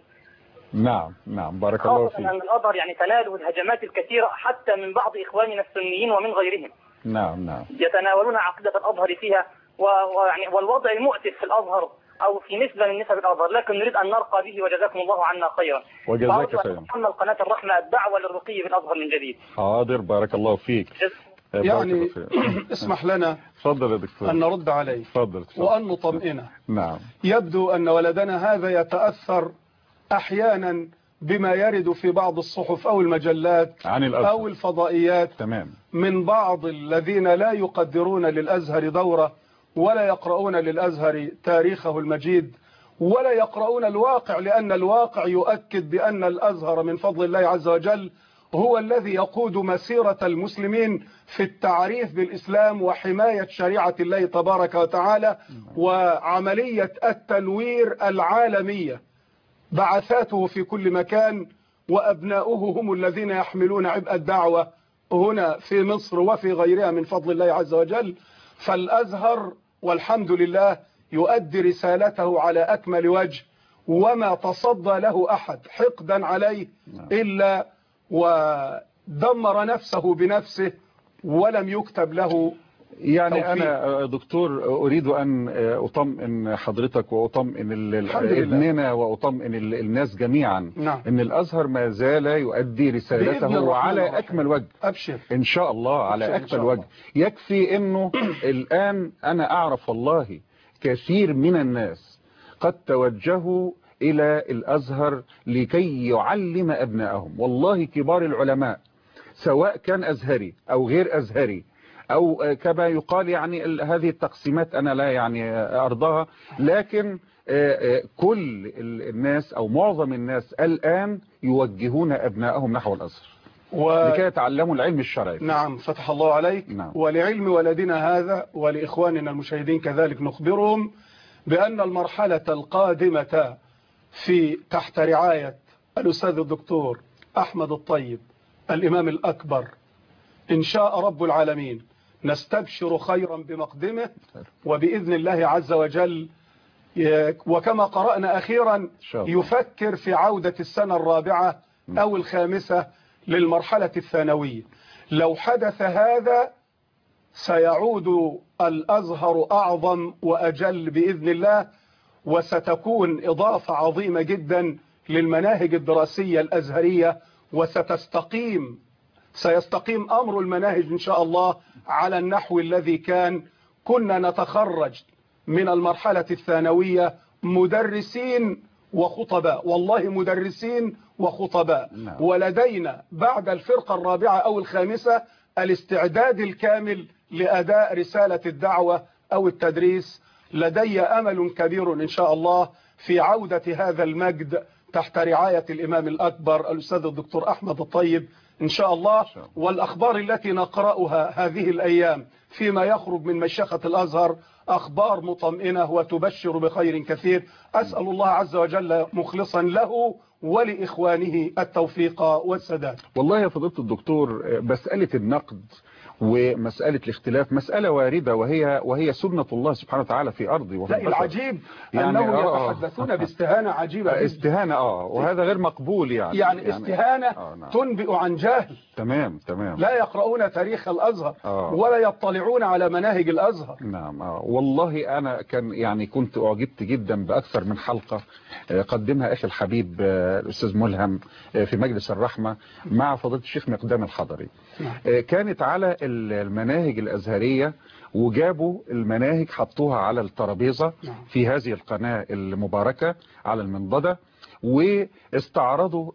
نعم بارك الله فيك. خاصة أن الأزهر يعني تناله الهجمات الكثيرة حتى من بعض إخواننا السنيين ومن غيرهم. نعم. يتناولون عقيدة الأزهر فيها ويعني والوضع المؤسف في الأزهر أو في نسبة من نسب الأزهر، لكن نريد أن نرقى به وجزاكم الله عنا خيرا. وجزاك خيرا. محمد قناة الرحمة الدعوة للرقي بالأزهر من جديد. حاضر بارك الله فيك. يعني اسمح لنا تفضل يا دكتور أن نرد عليه. تفضل. وأن نطمئنه. نعم. يبدو أن ولدنا هذا يتأثر أحيانا بما يرد في بعض الصحف أو المجلات عن الأزهر أو الفضائيات. تمام. من بعض الذين لا يقدرون للأزهر دوره ولا يقرؤون للأزهر تاريخه المجيد ولا يقرؤون الواقع، لأن الواقع يؤكد بأن الأزهر من فضل الله عز وجل هو الذي يقود مسيرة المسلمين في التعريف بالإسلام وحماية شريعة الله تبارك وتعالى وعملية التنوير العالمية. بعثاته في كل مكان وأبناؤه هم الذين يحملون عبء الدعوة هنا في مصر وفي غيرها من فضل الله عز وجل. فالأزهر والحمد لله يؤدي رسالته على أكمل وجه، وما تصدى له أحد حقدا عليه إلا ودمر نفسه بنفسه ولم يكتب له. يعني توفيق. أنا دكتور أريد أن أطمئن حضرتك وأطمئن ابننا وأطمئن الناس جميعا. نعم. أن الأزهر ما زال يؤدي رسالته على أكمل وجه. أبشر. إن شاء الله على أكمل وجه. يكفي أنه الآن أنا أعرف والله كثير من الناس قد توجهوا إلى الأزهر لكي يعلم أبنائهم، والله كبار العلماء سواء كان أزهري أو غير أزهري أو كما يقال، يعني هذه التقسيمات أنا لا يعني أرضاها، لكن كل الناس أو معظم الناس الآن يوجهون أبنائهم نحو الأزهر لكي يتعلموا العلم الشرعي. نعم فتح الله عليك. نعم. ولعلم ولدنا هذا ولإخواننا المشاهدين كذلك نخبرهم بأن المرحلة القادمة في تحت رعاية الأستاذ الدكتور أحمد الطيب الإمام الأكبر إن شاء رب العالمين نستبشر خيرا بمقدمه، وبإذن الله عز وجل وكما قرأنا أخيرا يفكر في عودة السنة الرابعة أو الخامسة للمرحلة الثانوية. لو حدث هذا سيعود الأزهر أعظم وأجل بإذن الله، وستكون إضافة عظيمة جدا للمناهج الدراسية الأزهرية، سيستقيم أمر المناهج إن شاء الله على النحو الذي كنا نتخرج من المرحلة الثانوية مدرسين وخطباء، والله مدرسين وخطباء. ولدينا بعد الفرقة الرابعة أو الخامسة الاستعداد الكامل لأداء رسالة الدعوة أو التدريس. لدي أمل كبير إن شاء الله في عودة هذا المجد تحت رعاية الإمام الأكبر الأستاذ الدكتور أحمد الطيب إن شاء الله. والأخبار التي نقرأها هذه الأيام فيما يخرج من مشيخة الأزهر أخبار مطمئنة وتبشر بخير كثير. أسأل الله عز وجل مخلصا له ولإخوانه التوفيق والسداد. والله يا فضيلة الدكتور مسألة النقد ومسألة الاختلاف مسألة واردة، وهي سنة الله سبحانه وتعالى في أرضه وفي البشر. العجيب يعني أنهم يتحدثون باستهانة عجيبة. استهانة وهذا غير مقبول يعني استهانة نعم. تنبئ عن جهل. تمام لا يقرؤون تاريخ الأزهر ولا يطلعون على مناهج الأزهر. نعم والله أنا كنت أعجبت جدا بأكثر من حلقة قدمها أخي الحبيب الأستاذ ملهم في مجلس الرحمة مع فضيلة الشيخ مقدام الحضري. كانت على المناهج الأزهرية، وجابوا المناهج حطوها على الترابيزة في هذه القناة المباركة على المنضدة، واستعرضوا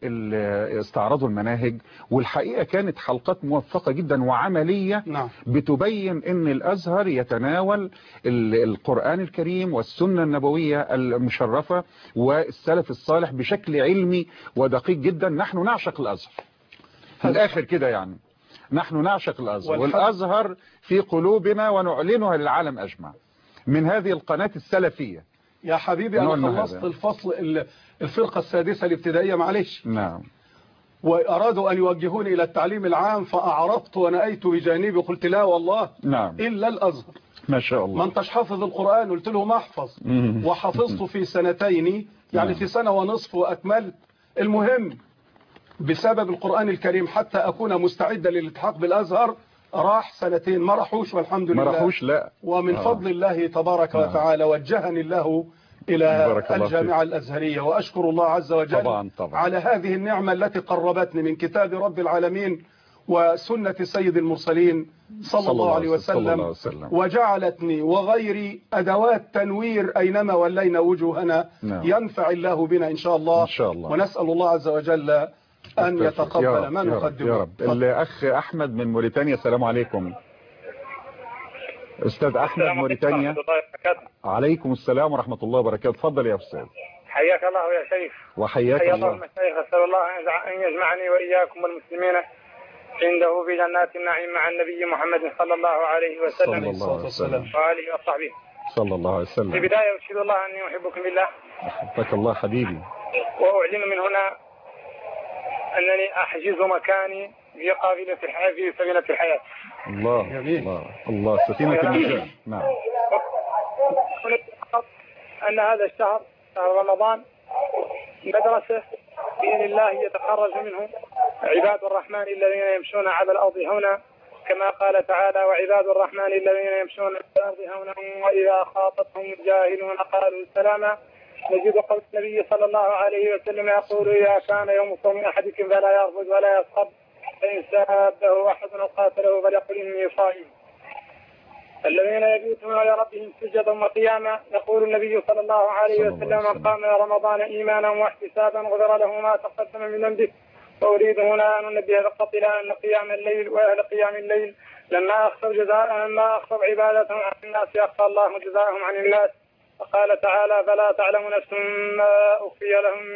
المناهج، والحقيقة كانت حلقات موفقة جدا وعملية بتبين ان الازهر يتناول القرآن الكريم والسنة النبوية المشرفة والسلف الصالح بشكل علمي ودقيق جدا. نحن نعشق الازهر في الاخر كده، يعني نحن نعشق الازهر، والازهر في قلوبنا ونعلنها للعالم اجمع من هذه القناة السلفية. يا حبيبي أنا خلصت الفصل الفرقة السادسة الابتدائية معلش. نعم. وأرادوا أن يوجهوني إلى التعليم العام فأعرضت ونأيت بجانبي وقلت لا والله. نعم. إلا الأزهر. ما شاء الله. ما انتش حافظ القرآن؟ قلت له ما أحفظ. وحفظت في سنتين، يعني في سنة ونصف وأكملت. المهم بسبب القرآن الكريم حتى أكون مستعدا للالتحاق بالأزهر راح سنتين ما راحوش، والحمد لله. ما راحوش لا. ومن فضل الله تبارك وتعالى وجهني الله إلى الجامعة الأزهرية، وأشكر الله عز وجل طبعا. على هذه النعمة التي قربتني من كتاب رب العالمين وسنة سيد المرسلين صلى الله عليه وسلم، وجعلتني وغيري أدوات تنوير أينما ولينا وجوهنا. ينفع الله بنا إن شاء الله. ونسأل الله عز وجل أن يتقبل ما نقدمه. يا رب. الأخ أحمد من موريتانيا، السلام عليكم. أستاذ أحمد موريتانيا. عليكم السلام ورحمة الله وبركاته. تفضل يا أستاذ. حياك الله يا شيخ. وحياك الله. أسأل الله أن يجمعني وإياكم والمسلمين عنده في جنات النعيم مع النبي محمد صلى الله عليه وسلم وآله وصحبه صلى الله عليه وسلم. في بداية أشهد الله أني أحبكم بالله. أحبك الله حبيبي. وأعلن من هنا أنني أحجز مكاني في قافلة الحياة في سفينة الحياة. الله الله سفينة النجاة. نعم. أن هذا الشهر شهر رمضان مدرسة بإذن الله يتخرج منه عباد الرحمن الذين يمشون على الأرض هونا، كما قال تعالى وعباد الرحمن الذين يمشون على الأرض هونا وإذا خاطبهم الجاهلون قالوا سلاما. نجد قول النبي صلى الله عليه وسلم يقول إذا كان يوم صوم أحدكم فلا يرفث ولا يصخب، فإن سابه أحد أو قاتله فليقل إني صائم. الذين يبيتون لربهم سجدا وقياما. يقول النبي صلى الله عليه وسلم من قام رمضان إيمانا واحتسابا غفر له ما تقدم من ذنبه. وأريد هنا أن ننبه فقط إلى أن قيام الليل وأهل قيام الليل لما أخذوا عبادتهم عن الناس يخفى الله جزاءهم عن الناس. وقال تعالى فلا تعلم نفس ما أخفي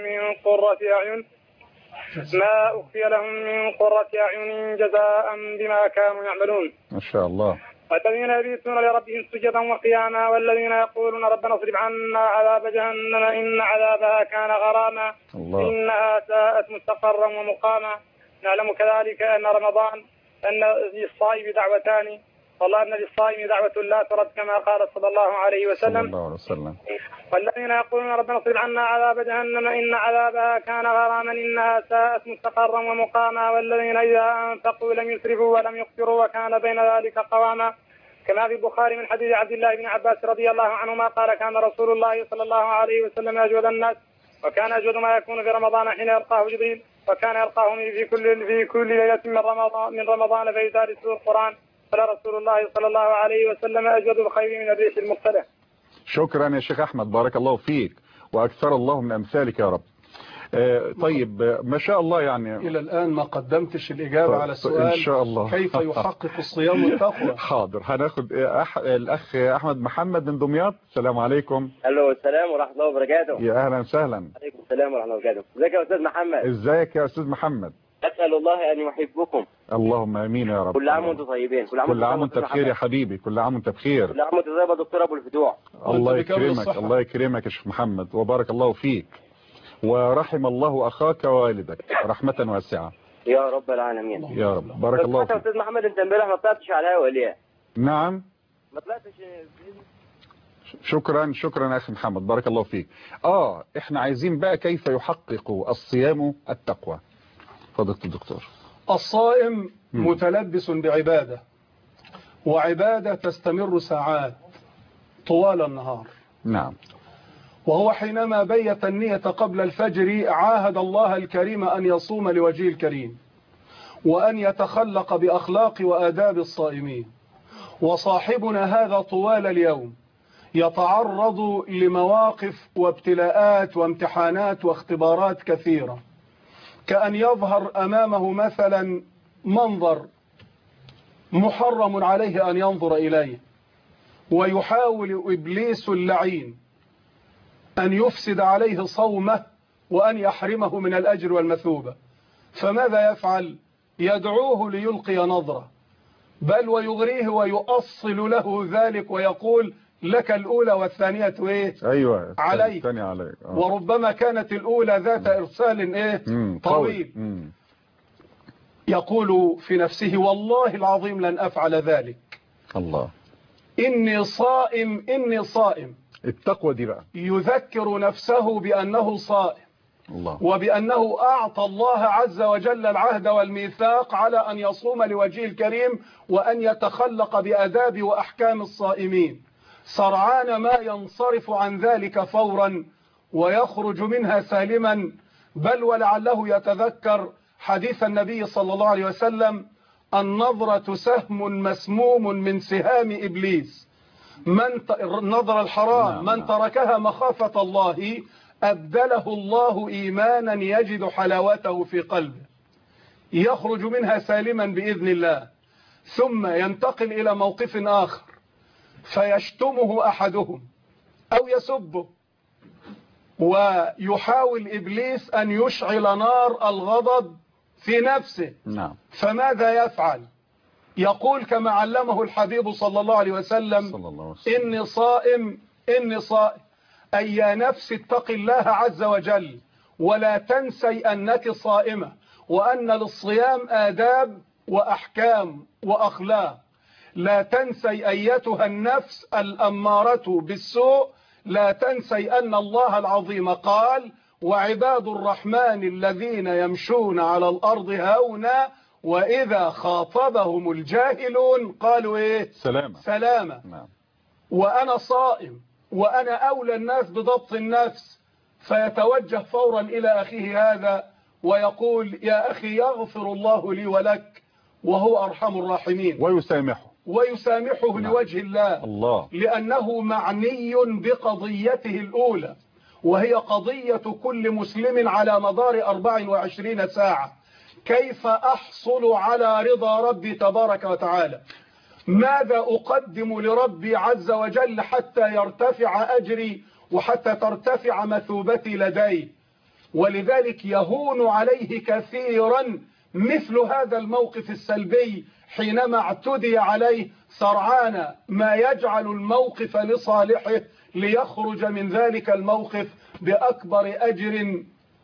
لهم من قرة أعين جزاء بما كانوا يعملون. ما شاء الله. والذين يبيتون لربهم سجدا وقياما والذين يقولون ربنا اصرف عنا عذاب جهنم إن عذابها كان غراما إنها ساءت مستقرا ومقاما. نعلم كذلك أن رمضان أن للصائم دعوتان، والله أن للصائم دعوة لا ترد كما قال صلى الله عليه وسلم. والذين يقولون ربنا اصرف عنا عذاب جهنم إن عذابها كان غراما إنها ساءت مستقرا ومقاما. والذين إذا أنفقوا لم يسرفوا ولم يقتروا وكان بين ذلك قواما. كما في البخاري من حديث عبد الله بن عباس رضي الله عنهما قال كان رسول الله صلى الله عليه وسلم أجود الناس، وكان أجود ما يكون في رمضان حين يلقاه جبريل، وكان يلقاه في كل ليلة من رمضان فيدارسه القرآن. قال رسول الله صلى الله عليه وسلم أجود الخير من الريح المقتلة. شكرا يا شيخ أحمد، بارك الله فيك وأكثر الله من أمثالك يا رب. طيب ما شاء الله، يعني إلى الآن ما قدمتش الإجابة على السؤال إن شاء الله. كيف يحقق الصيام والتقوى. حاضر، هناخد الأخ أحمد محمد من دمياط. السلام عليكم. الو السلام ورحمة الله وبركاته. يا أهلا وسهلا. عليكم السلام ورحمة الله وبركاته. ازيك يا أستاذ محمد؟ ازيك يا أستاذ محمد؟ أسأل الله أن يحبكم. اللهم امين يا رب. كل عام وانتم طيبين. كل عام وانت بخير يا حبيبي. كل عام وانت بخير. كل عام وانت طيب يا دكتور ابو الفتوح. الله يكرمك. الله يكرمك يا شيخ محمد وبارك الله فيك. ورحم الله اخاك ووالدك رحمة واسعة. يا رب العالمين. يا رب. بارك الله فيك. استاذ محمد، انت امبارح ما طلعتش على الهوا ليه؟ نعم ما طلعتش. شكرا اخي محمد، بارك الله فيك. احنا عايزين بقى كيف يحقق الصيام التقوى. فضيلة الدكتور. الصائم متلبس بعبادة، وعبادة تستمر ساعات طوال النهار. نعم. وهو حينما بيت النية قبل الفجر عاهد الله الكريم أن يصوم لوجهه الكريم، وأن يتخلق بأخلاق وآداب الصائمين. وصاحبنا هذا طوال اليوم يتعرض لمواقف وابتلاءات وامتحانات واختبارات كثيرة، كأن يظهر أمامه مثلا منظر محرم عليه أن ينظر إليه، ويحاول إبليس اللعين أن يفسد عليه صومه وأن يحرمه من الأجر والمثوبة. فماذا يفعل؟ يدعوه ليلقي نظرة، بل ويغريه ويؤصل له ذلك ويقول لك الأولى والثانية أيوة عليك. وربما كانت الأولى ذات إرسال طويل. يقول في نفسه والله العظيم لن أفعل ذلك. الله. إني صائم إني صائم. التقوى دي بقى يذكر نفسه بأنه صائم، الله، وبأنه أعطى الله عز وجل العهد والميثاق على أن يصوم لوجهه الكريم وأن يتخلق بأداب وأحكام الصائمين. سرعان ما ينصرف عن ذلك فورا ويخرج منها سالما، بل ولعله يتذكر حديث النبي صلى الله عليه وسلم: النظرة سهم مسموم من سهام إبليس، النظر الحرام من تركها مخافة الله أبدله الله إيمانا يجد حلاوته في قلبه، يخرج منها سالما بإذن الله. ثم ينتقل إلى موقف آخر فيشتمه أحدهم أو يسبه، ويحاول إبليس أن يشعل نار الغضب في نفسه. نعم. فماذا يفعل؟ يقول كما علمه الحبيب صلى الله عليه وسلم: إني صائم إني صائم. أي يا نفس اتق الله عز وجل ولا تنسي أنك صائمة، وأن للصيام آداب وأحكام وأخلاق. لا تنسي أيتها النفس الأمارة بالسوء، لا تنسي أن الله العظيم قال: وعباد الرحمن الذين يمشون على الأرض هونا وإذا خاطبهم الجاهلون قالوا سلامة. نعم. وأنا صائم وأنا أولى الناس بضبط النفس. فيتوجه فورا إلى أخيه هذا ويقول: يا أخي يغفر الله لي ولك وهو أرحم الراحمين. ويسامحه نعم. لوجه الله، لأنه معني بقضيته الأولى، وهي قضية كل مسلم على مدار 24 ساعة: كيف أحصل على رضا ربي تبارك وتعالى؟ ماذا أقدم لربي عز وجل حتى يرتفع أجري وحتى ترتفع مثوبتي لديه؟ ولذلك يهون عليه كثيرا مثل هذا الموقف السلبي حينما اعتدي عليه، سرعان ما يجعل الموقف لصالحه ليخرج من ذلك الموقف بأكبر أجر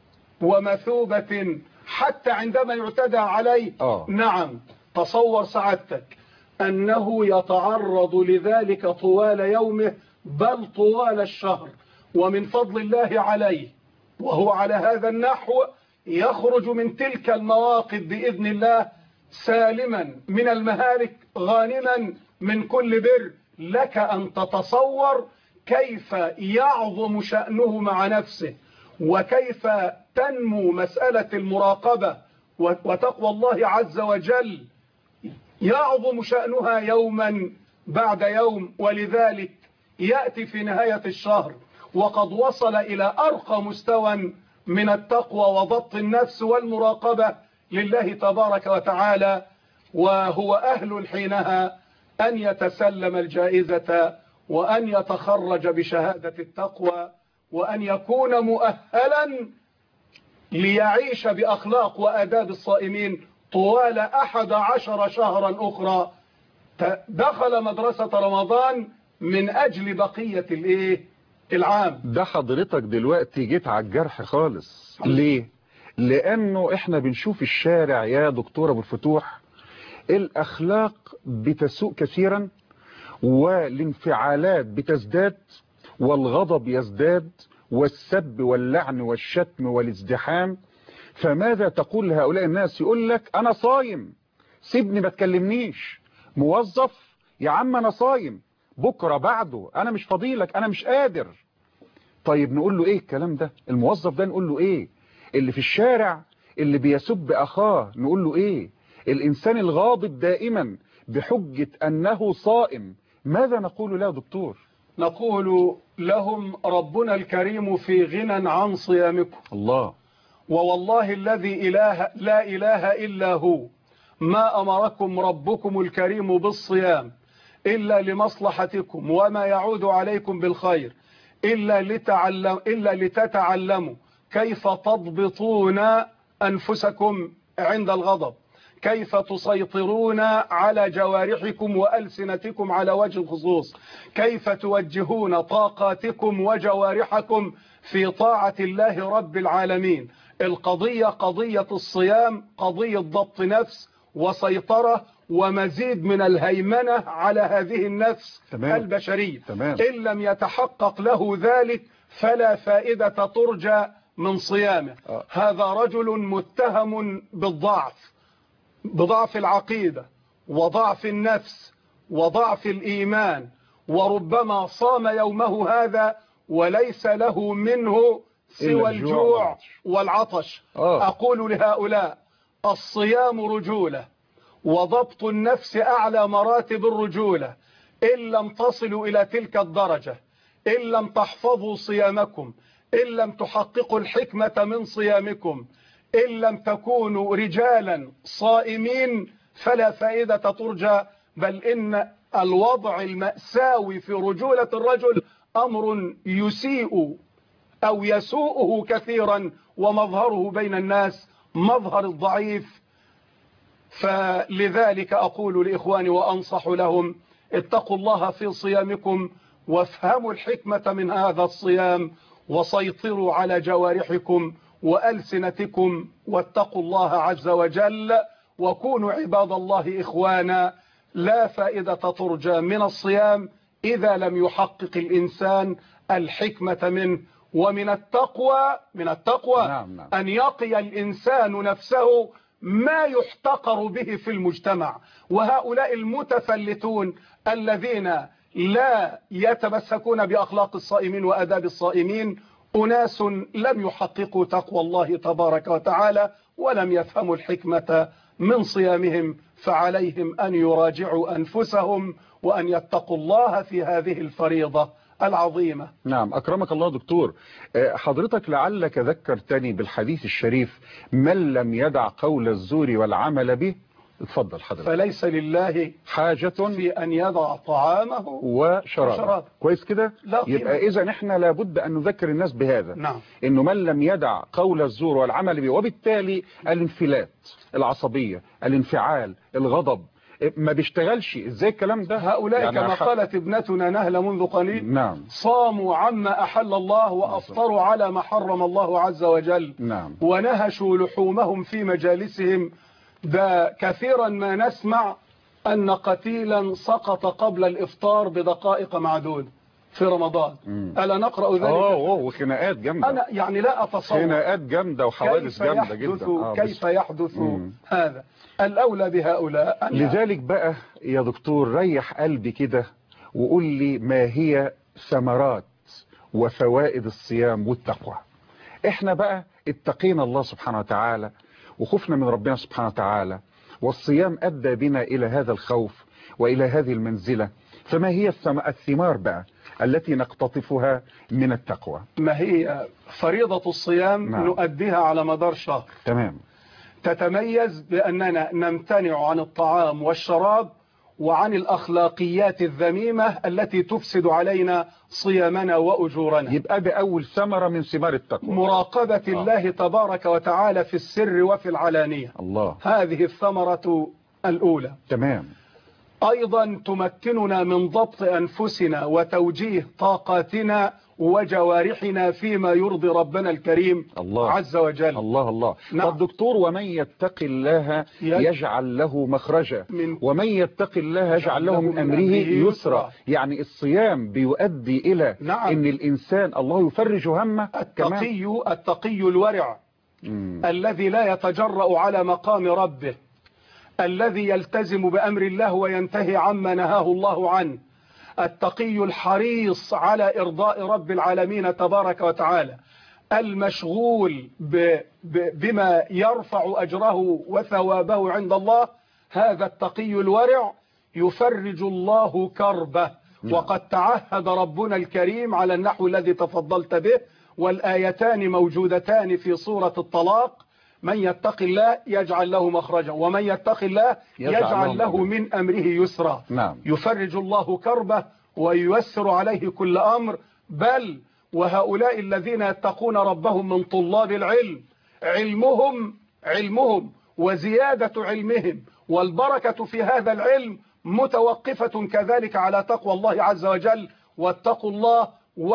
ومثوبة حتى عندما يعتدى عليه. نعم. تصور سعادتك أنه يتعرض لذلك طوال يومه بل طوال الشهر، ومن فضل الله عليه وهو على هذا النحو يخرج من تلك المواقف بإذن الله سالما من المهالك غانما من كل بر. لك أن تتصور كيف يعظم شأنه مع نفسه، وكيف تنمو مسألة المراقبة وتقوى الله عز وجل، يعظم شأنها يوما بعد يوم. ولذلك يأتي في نهاية الشهر وقد وصل إلى أرقى مستوى من التقوى وضبط النفس والمراقبة لله تبارك وتعالى، وهو أهل حينها أن يتسلم الجائزة وأن يتخرج بشهادة التقوى، وأن يكون مؤهلا ليعيش بأخلاق وآداب الصائمين طوال 11 شهرا أخرى. دخل مدرسة رمضان من أجل بقية العام. ده حضرتك دلوقتي جيت على الجرح خالص. ليه؟ لأنه إحنا بنشوف الشارع يا دكتور أبو الفتوح الأخلاق بتسوء كثيرا، والانفعالات بتزداد، والغضب يزداد، والسب واللعن والشتم والازدحام. فماذا تقول لهؤلاء الناس؟ يقول لك أنا صايم، سيبني ما تكلمنيش. موظف، يا عم أنا صايم، بكرة بعده أنا مش فضيلك، أنا مش قادر. طيب نقول له إيه الكلام ده؟ الموظف ده نقول له إيه؟ اللي في الشارع اللي بيسب أخاه نقول له إيه؟ الإنسان الغاضب دائما بحجة أنه صائم، ماذا نقول له يا دكتور؟ نقول لهم ربنا الكريم في غنى عن صيامكم. الله. ووالله الذي لا إله إلا هو ما أمركم ربكم الكريم بالصيام إلا لمصلحتكم وما يعود عليكم بالخير إلا لتتعلموا كيف تضبطون أنفسكم عند الغضب، كيف تسيطرون على جوارحكم وألسنتكم على وجه الخصوص، كيف توجهون طاقاتكم وجوارحكم في طاعة الله رب العالمين. القضية قضية الصيام قضية ضبط نفس وسيطرة ومزيد من الهيمنة على هذه النفس البشرية. إن لم يتحقق له ذلك فلا فائدة ترجى من صيامه. هذا رجل متهم بضعف العقيدة وضعف النفس وضعف الإيمان، وربما صام يومه هذا وليس له منه سوى الجوع والعطش. أقول لهؤلاء الصيام رجولة، وضبط النفس أعلى مراتب الرجولة. إن لم تصلوا إلى تلك الدرجة، إن لم تحفظوا صيامكم، إن لم تحققوا الحكمة من صيامكم، إن لم تكونوا رجالا صائمين فلا فائدة ترجى، بل إن الوضع المأساوي في رجولة الرجل أمر يسيء أو يسوءه كثيرا، ومظهره بين الناس مظهر الضعيف. فلذلك أقول لإخواني وأنصح لهم اتقوا الله في صيامكم، وافهموا الحكمة من هذا الصيام، وسيطروا على جوارحكم وألسنتكم، واتقوا الله عز وجل، وكونوا عباد الله إخوانا. لا فائدة ترجى من الصيام إذا لم يحقق الإنسان الحكمة منه. ومن التقوى نعم. أن يقي الإنسان نفسه ما يحتقر به في المجتمع. وهؤلاء المتفلتون الذين لا يتمسكون بأخلاق الصائمين وآداب الصائمين أناس لم يحققوا تقوى الله تبارك وتعالى، ولم يفهموا الحكمة من صيامهم، فعليهم أن يراجعوا أنفسهم وأن يتقوا الله في هذه الفريضة العظيمة. نعم أكرمك الله دكتور. حضرتك لعلك ذكرتني بالحديث الشريف: من لم يدع قول الزور والعمل به. اتفضل حضرتك. فليس لله حاجة في أن يضع طعامه وشرابه. كويس كده؟ يبقى إذا احنا لابد أن نذكر الناس بهذا. نعم. إنه من لم يدع قول الزور والعمل به، وبالتالي الانفلات، العصبية، الانفعال، الغضب ما بيشتغلش. ازاي الكلام ده؟ هؤلاء يعني كما قالت ابنتنا نهلة منذ قليل: نعم. صاموا عما أحل الله وأفطروا على ما حرم الله عز وجل. نعم. ونهشوا لحومهم في مجالسهم. ده كثيرا ما نسمع أن قتيلا سقط قبل الإفطار بدقائق معدودة في رمضان. ألا نقرأ ذلك؟ وخناقات جامدة. أنا يعني لا أتصور خناقات جامدة وحوادث جامدة جدا. كيف يحدث هذا؟ الأولى بهؤلاء لذلك بقى يا دكتور ريح قلبي كده وقول لي ما هي ثمرات وفوائد الصيام والتقوى. احنا بقى اتقينا الله سبحانه وتعالى وخفنا من ربنا سبحانه وتعالى، والصيام أدى بنا إلى هذا الخوف وإلى هذه المنزلة. فما هي الثمار بقى التي نقتطفها من التقوى؟ ما هي فريضة الصيام؟ نعم. نؤديها على مدار شهر. تمام. تتميز بأننا نمتنع عن الطعام والشراب وعن الأخلاقيات الذميمة التي تفسد علينا صيامنا وأجورنا. يبقى ده أول ثمرة من ثمار التقوى، مراقبة الله تبارك وتعالى في السر وفي العلانية. الله. هذه الثمرة الأولى. تمام. أيضا تمكننا من ضبط أنفسنا وتوجيه طاقاتنا وجوارحنا فيما يرضي ربنا الكريم الله عز وجل. الله الله. نعم. طب دكتور، ومن يتق الله يجعل له مخرجا ومن يتق الله يجعل له من أمره يسرا. يعني الصيام بيؤدي إلى نعم. إن الإنسان الله يفرج همه. التقي الورع الذي لا يتجرأ على مقام ربه، الذي يلتزم بأمر الله وينتهي عما نهاه الله عنه، التقي الحريص على إرضاء رب العالمين تبارك وتعالى، المشغول بما يرفع أجره وثوابه عند الله. هذا التقي الورع يفرج الله كربه. وقد تعهد ربنا الكريم على النحو الذي تفضلت به، والآيتان موجودتان في سورة الطلاق: من يتق الله يجعل له مخرجا ومن يتق الله يجعل له من أمره يسرا. نعم. يفرج الله كربه وييسر عليه كل أمر. بل وهؤلاء الذين يتقون ربهم من طلاب العلم، علمهم وزيادة علمهم والبركة في هذا العلم متوقفة كذلك على تقوى الله عز وجل. واتقوا الله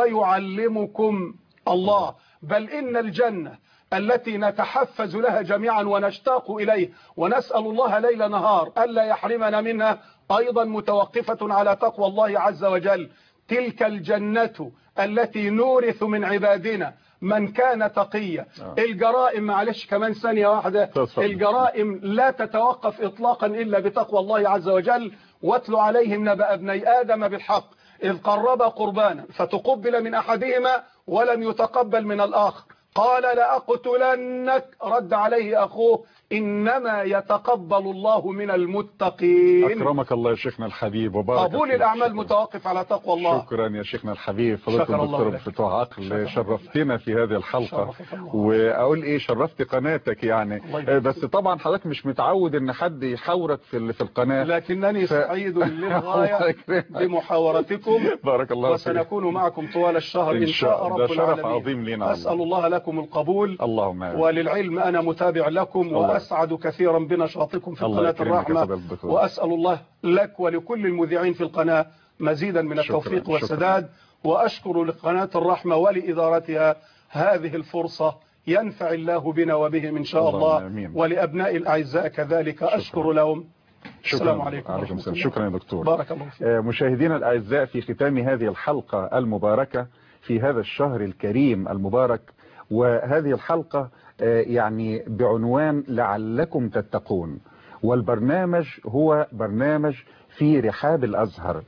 ويعلمكم الله. بل إن الجنة التي نتحفز لها جميعا ونشتاق إليه ونسأل الله ليل نهار ألا يحرمنا منها أيضا متوقفة على تقوى الله عز وجل. تلك الجنة التي نورث من عبادنا من كان تقيا. الجرائم، معلش كمان ثانية واحدة، الجرائم لا تتوقف إطلاقا إلا بتقوى الله عز وجل. واتل عليهم نبأ ابني آدم بالحق إذ قربا قربانا فتقبل من أحدهما ولم يتقبل من الآخر قال لأقتلنك. رد عليه أخوه: إنما يتقبل الله من المتقين. أكرمك الله يا شيخنا الحبيب وبارك. قبول الأعمال متوقف على تقوى الله. شكرا يا شيخنا الحبيب. فضلت الدكتور فتوح عقل، شرفتنا في هذه الحلقة. وأقول إيه، شرفت قناتك يعني. بس طبعا حضرتك مش متعود إن حد يحاورك في القناة، لكنني سعيد للغاية بمحاورتكم. بارك الله فيك. وسنكون معكم طوال الشهر إن شاء رب العالمين. ده شرف عظيم لنا. أسأل الله لكم القبول. اللهم آمين. وللعلم أنا متابع لكم وأسعد كثيرا بنشاطكم في قناة الرحمة. وأسأل الله لك ولكل المذيعين في القناة مزيدا من التوفيق والسداد. وأشكر لقناة الرحمة ولإدارتها هذه الفرصة. ينفع الله بنا وبهم إن شاء الله. ولأبناء الأعزاء كذلك أشكر لهم. السلام عليكم. شكرا يا دكتور. بارك الله فيك. مشاهدينا الأعزاء، في ختام هذه الحلقة المباركة في هذا الشهر الكريم المبارك، وهذه الحلقة يعني بعنوان لعلكم تتقون، والبرنامج هو برنامج في رحاب الأزهر.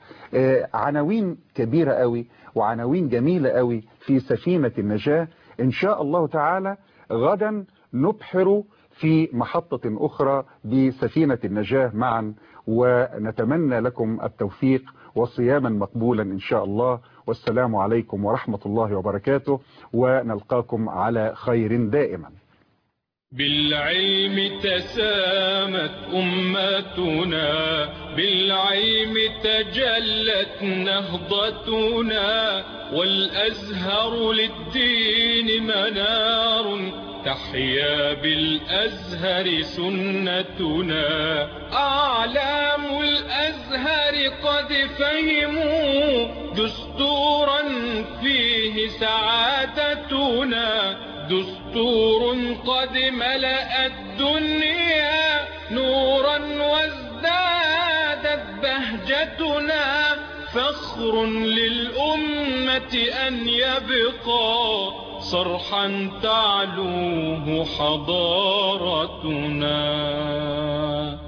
عناوين كبيرة قوي وعناوين جميلة قوي في سفينة النجاة. إن شاء الله تعالى غدا نبحر في محطة أخرى بسفينة النجاة معا، ونتمنى لكم التوفيق وصياما مقبولا إن شاء الله. والسلام عليكم ورحمة الله وبركاته، ونلقاكم على خير دائما. بالعلم تسامت أمتنا، بالعلم تجلت نهضتنا، والأزهر للدين منار، تحيا بالأزهر سنتنا. أعلام الأزهر قد فهموا دستورا فيه سعادتنا، دستور قد ملأ الدنيا نورا وازدادت بهجتنا. فخر للأمة أن يبقى صرحا تعلوه حضارتنا.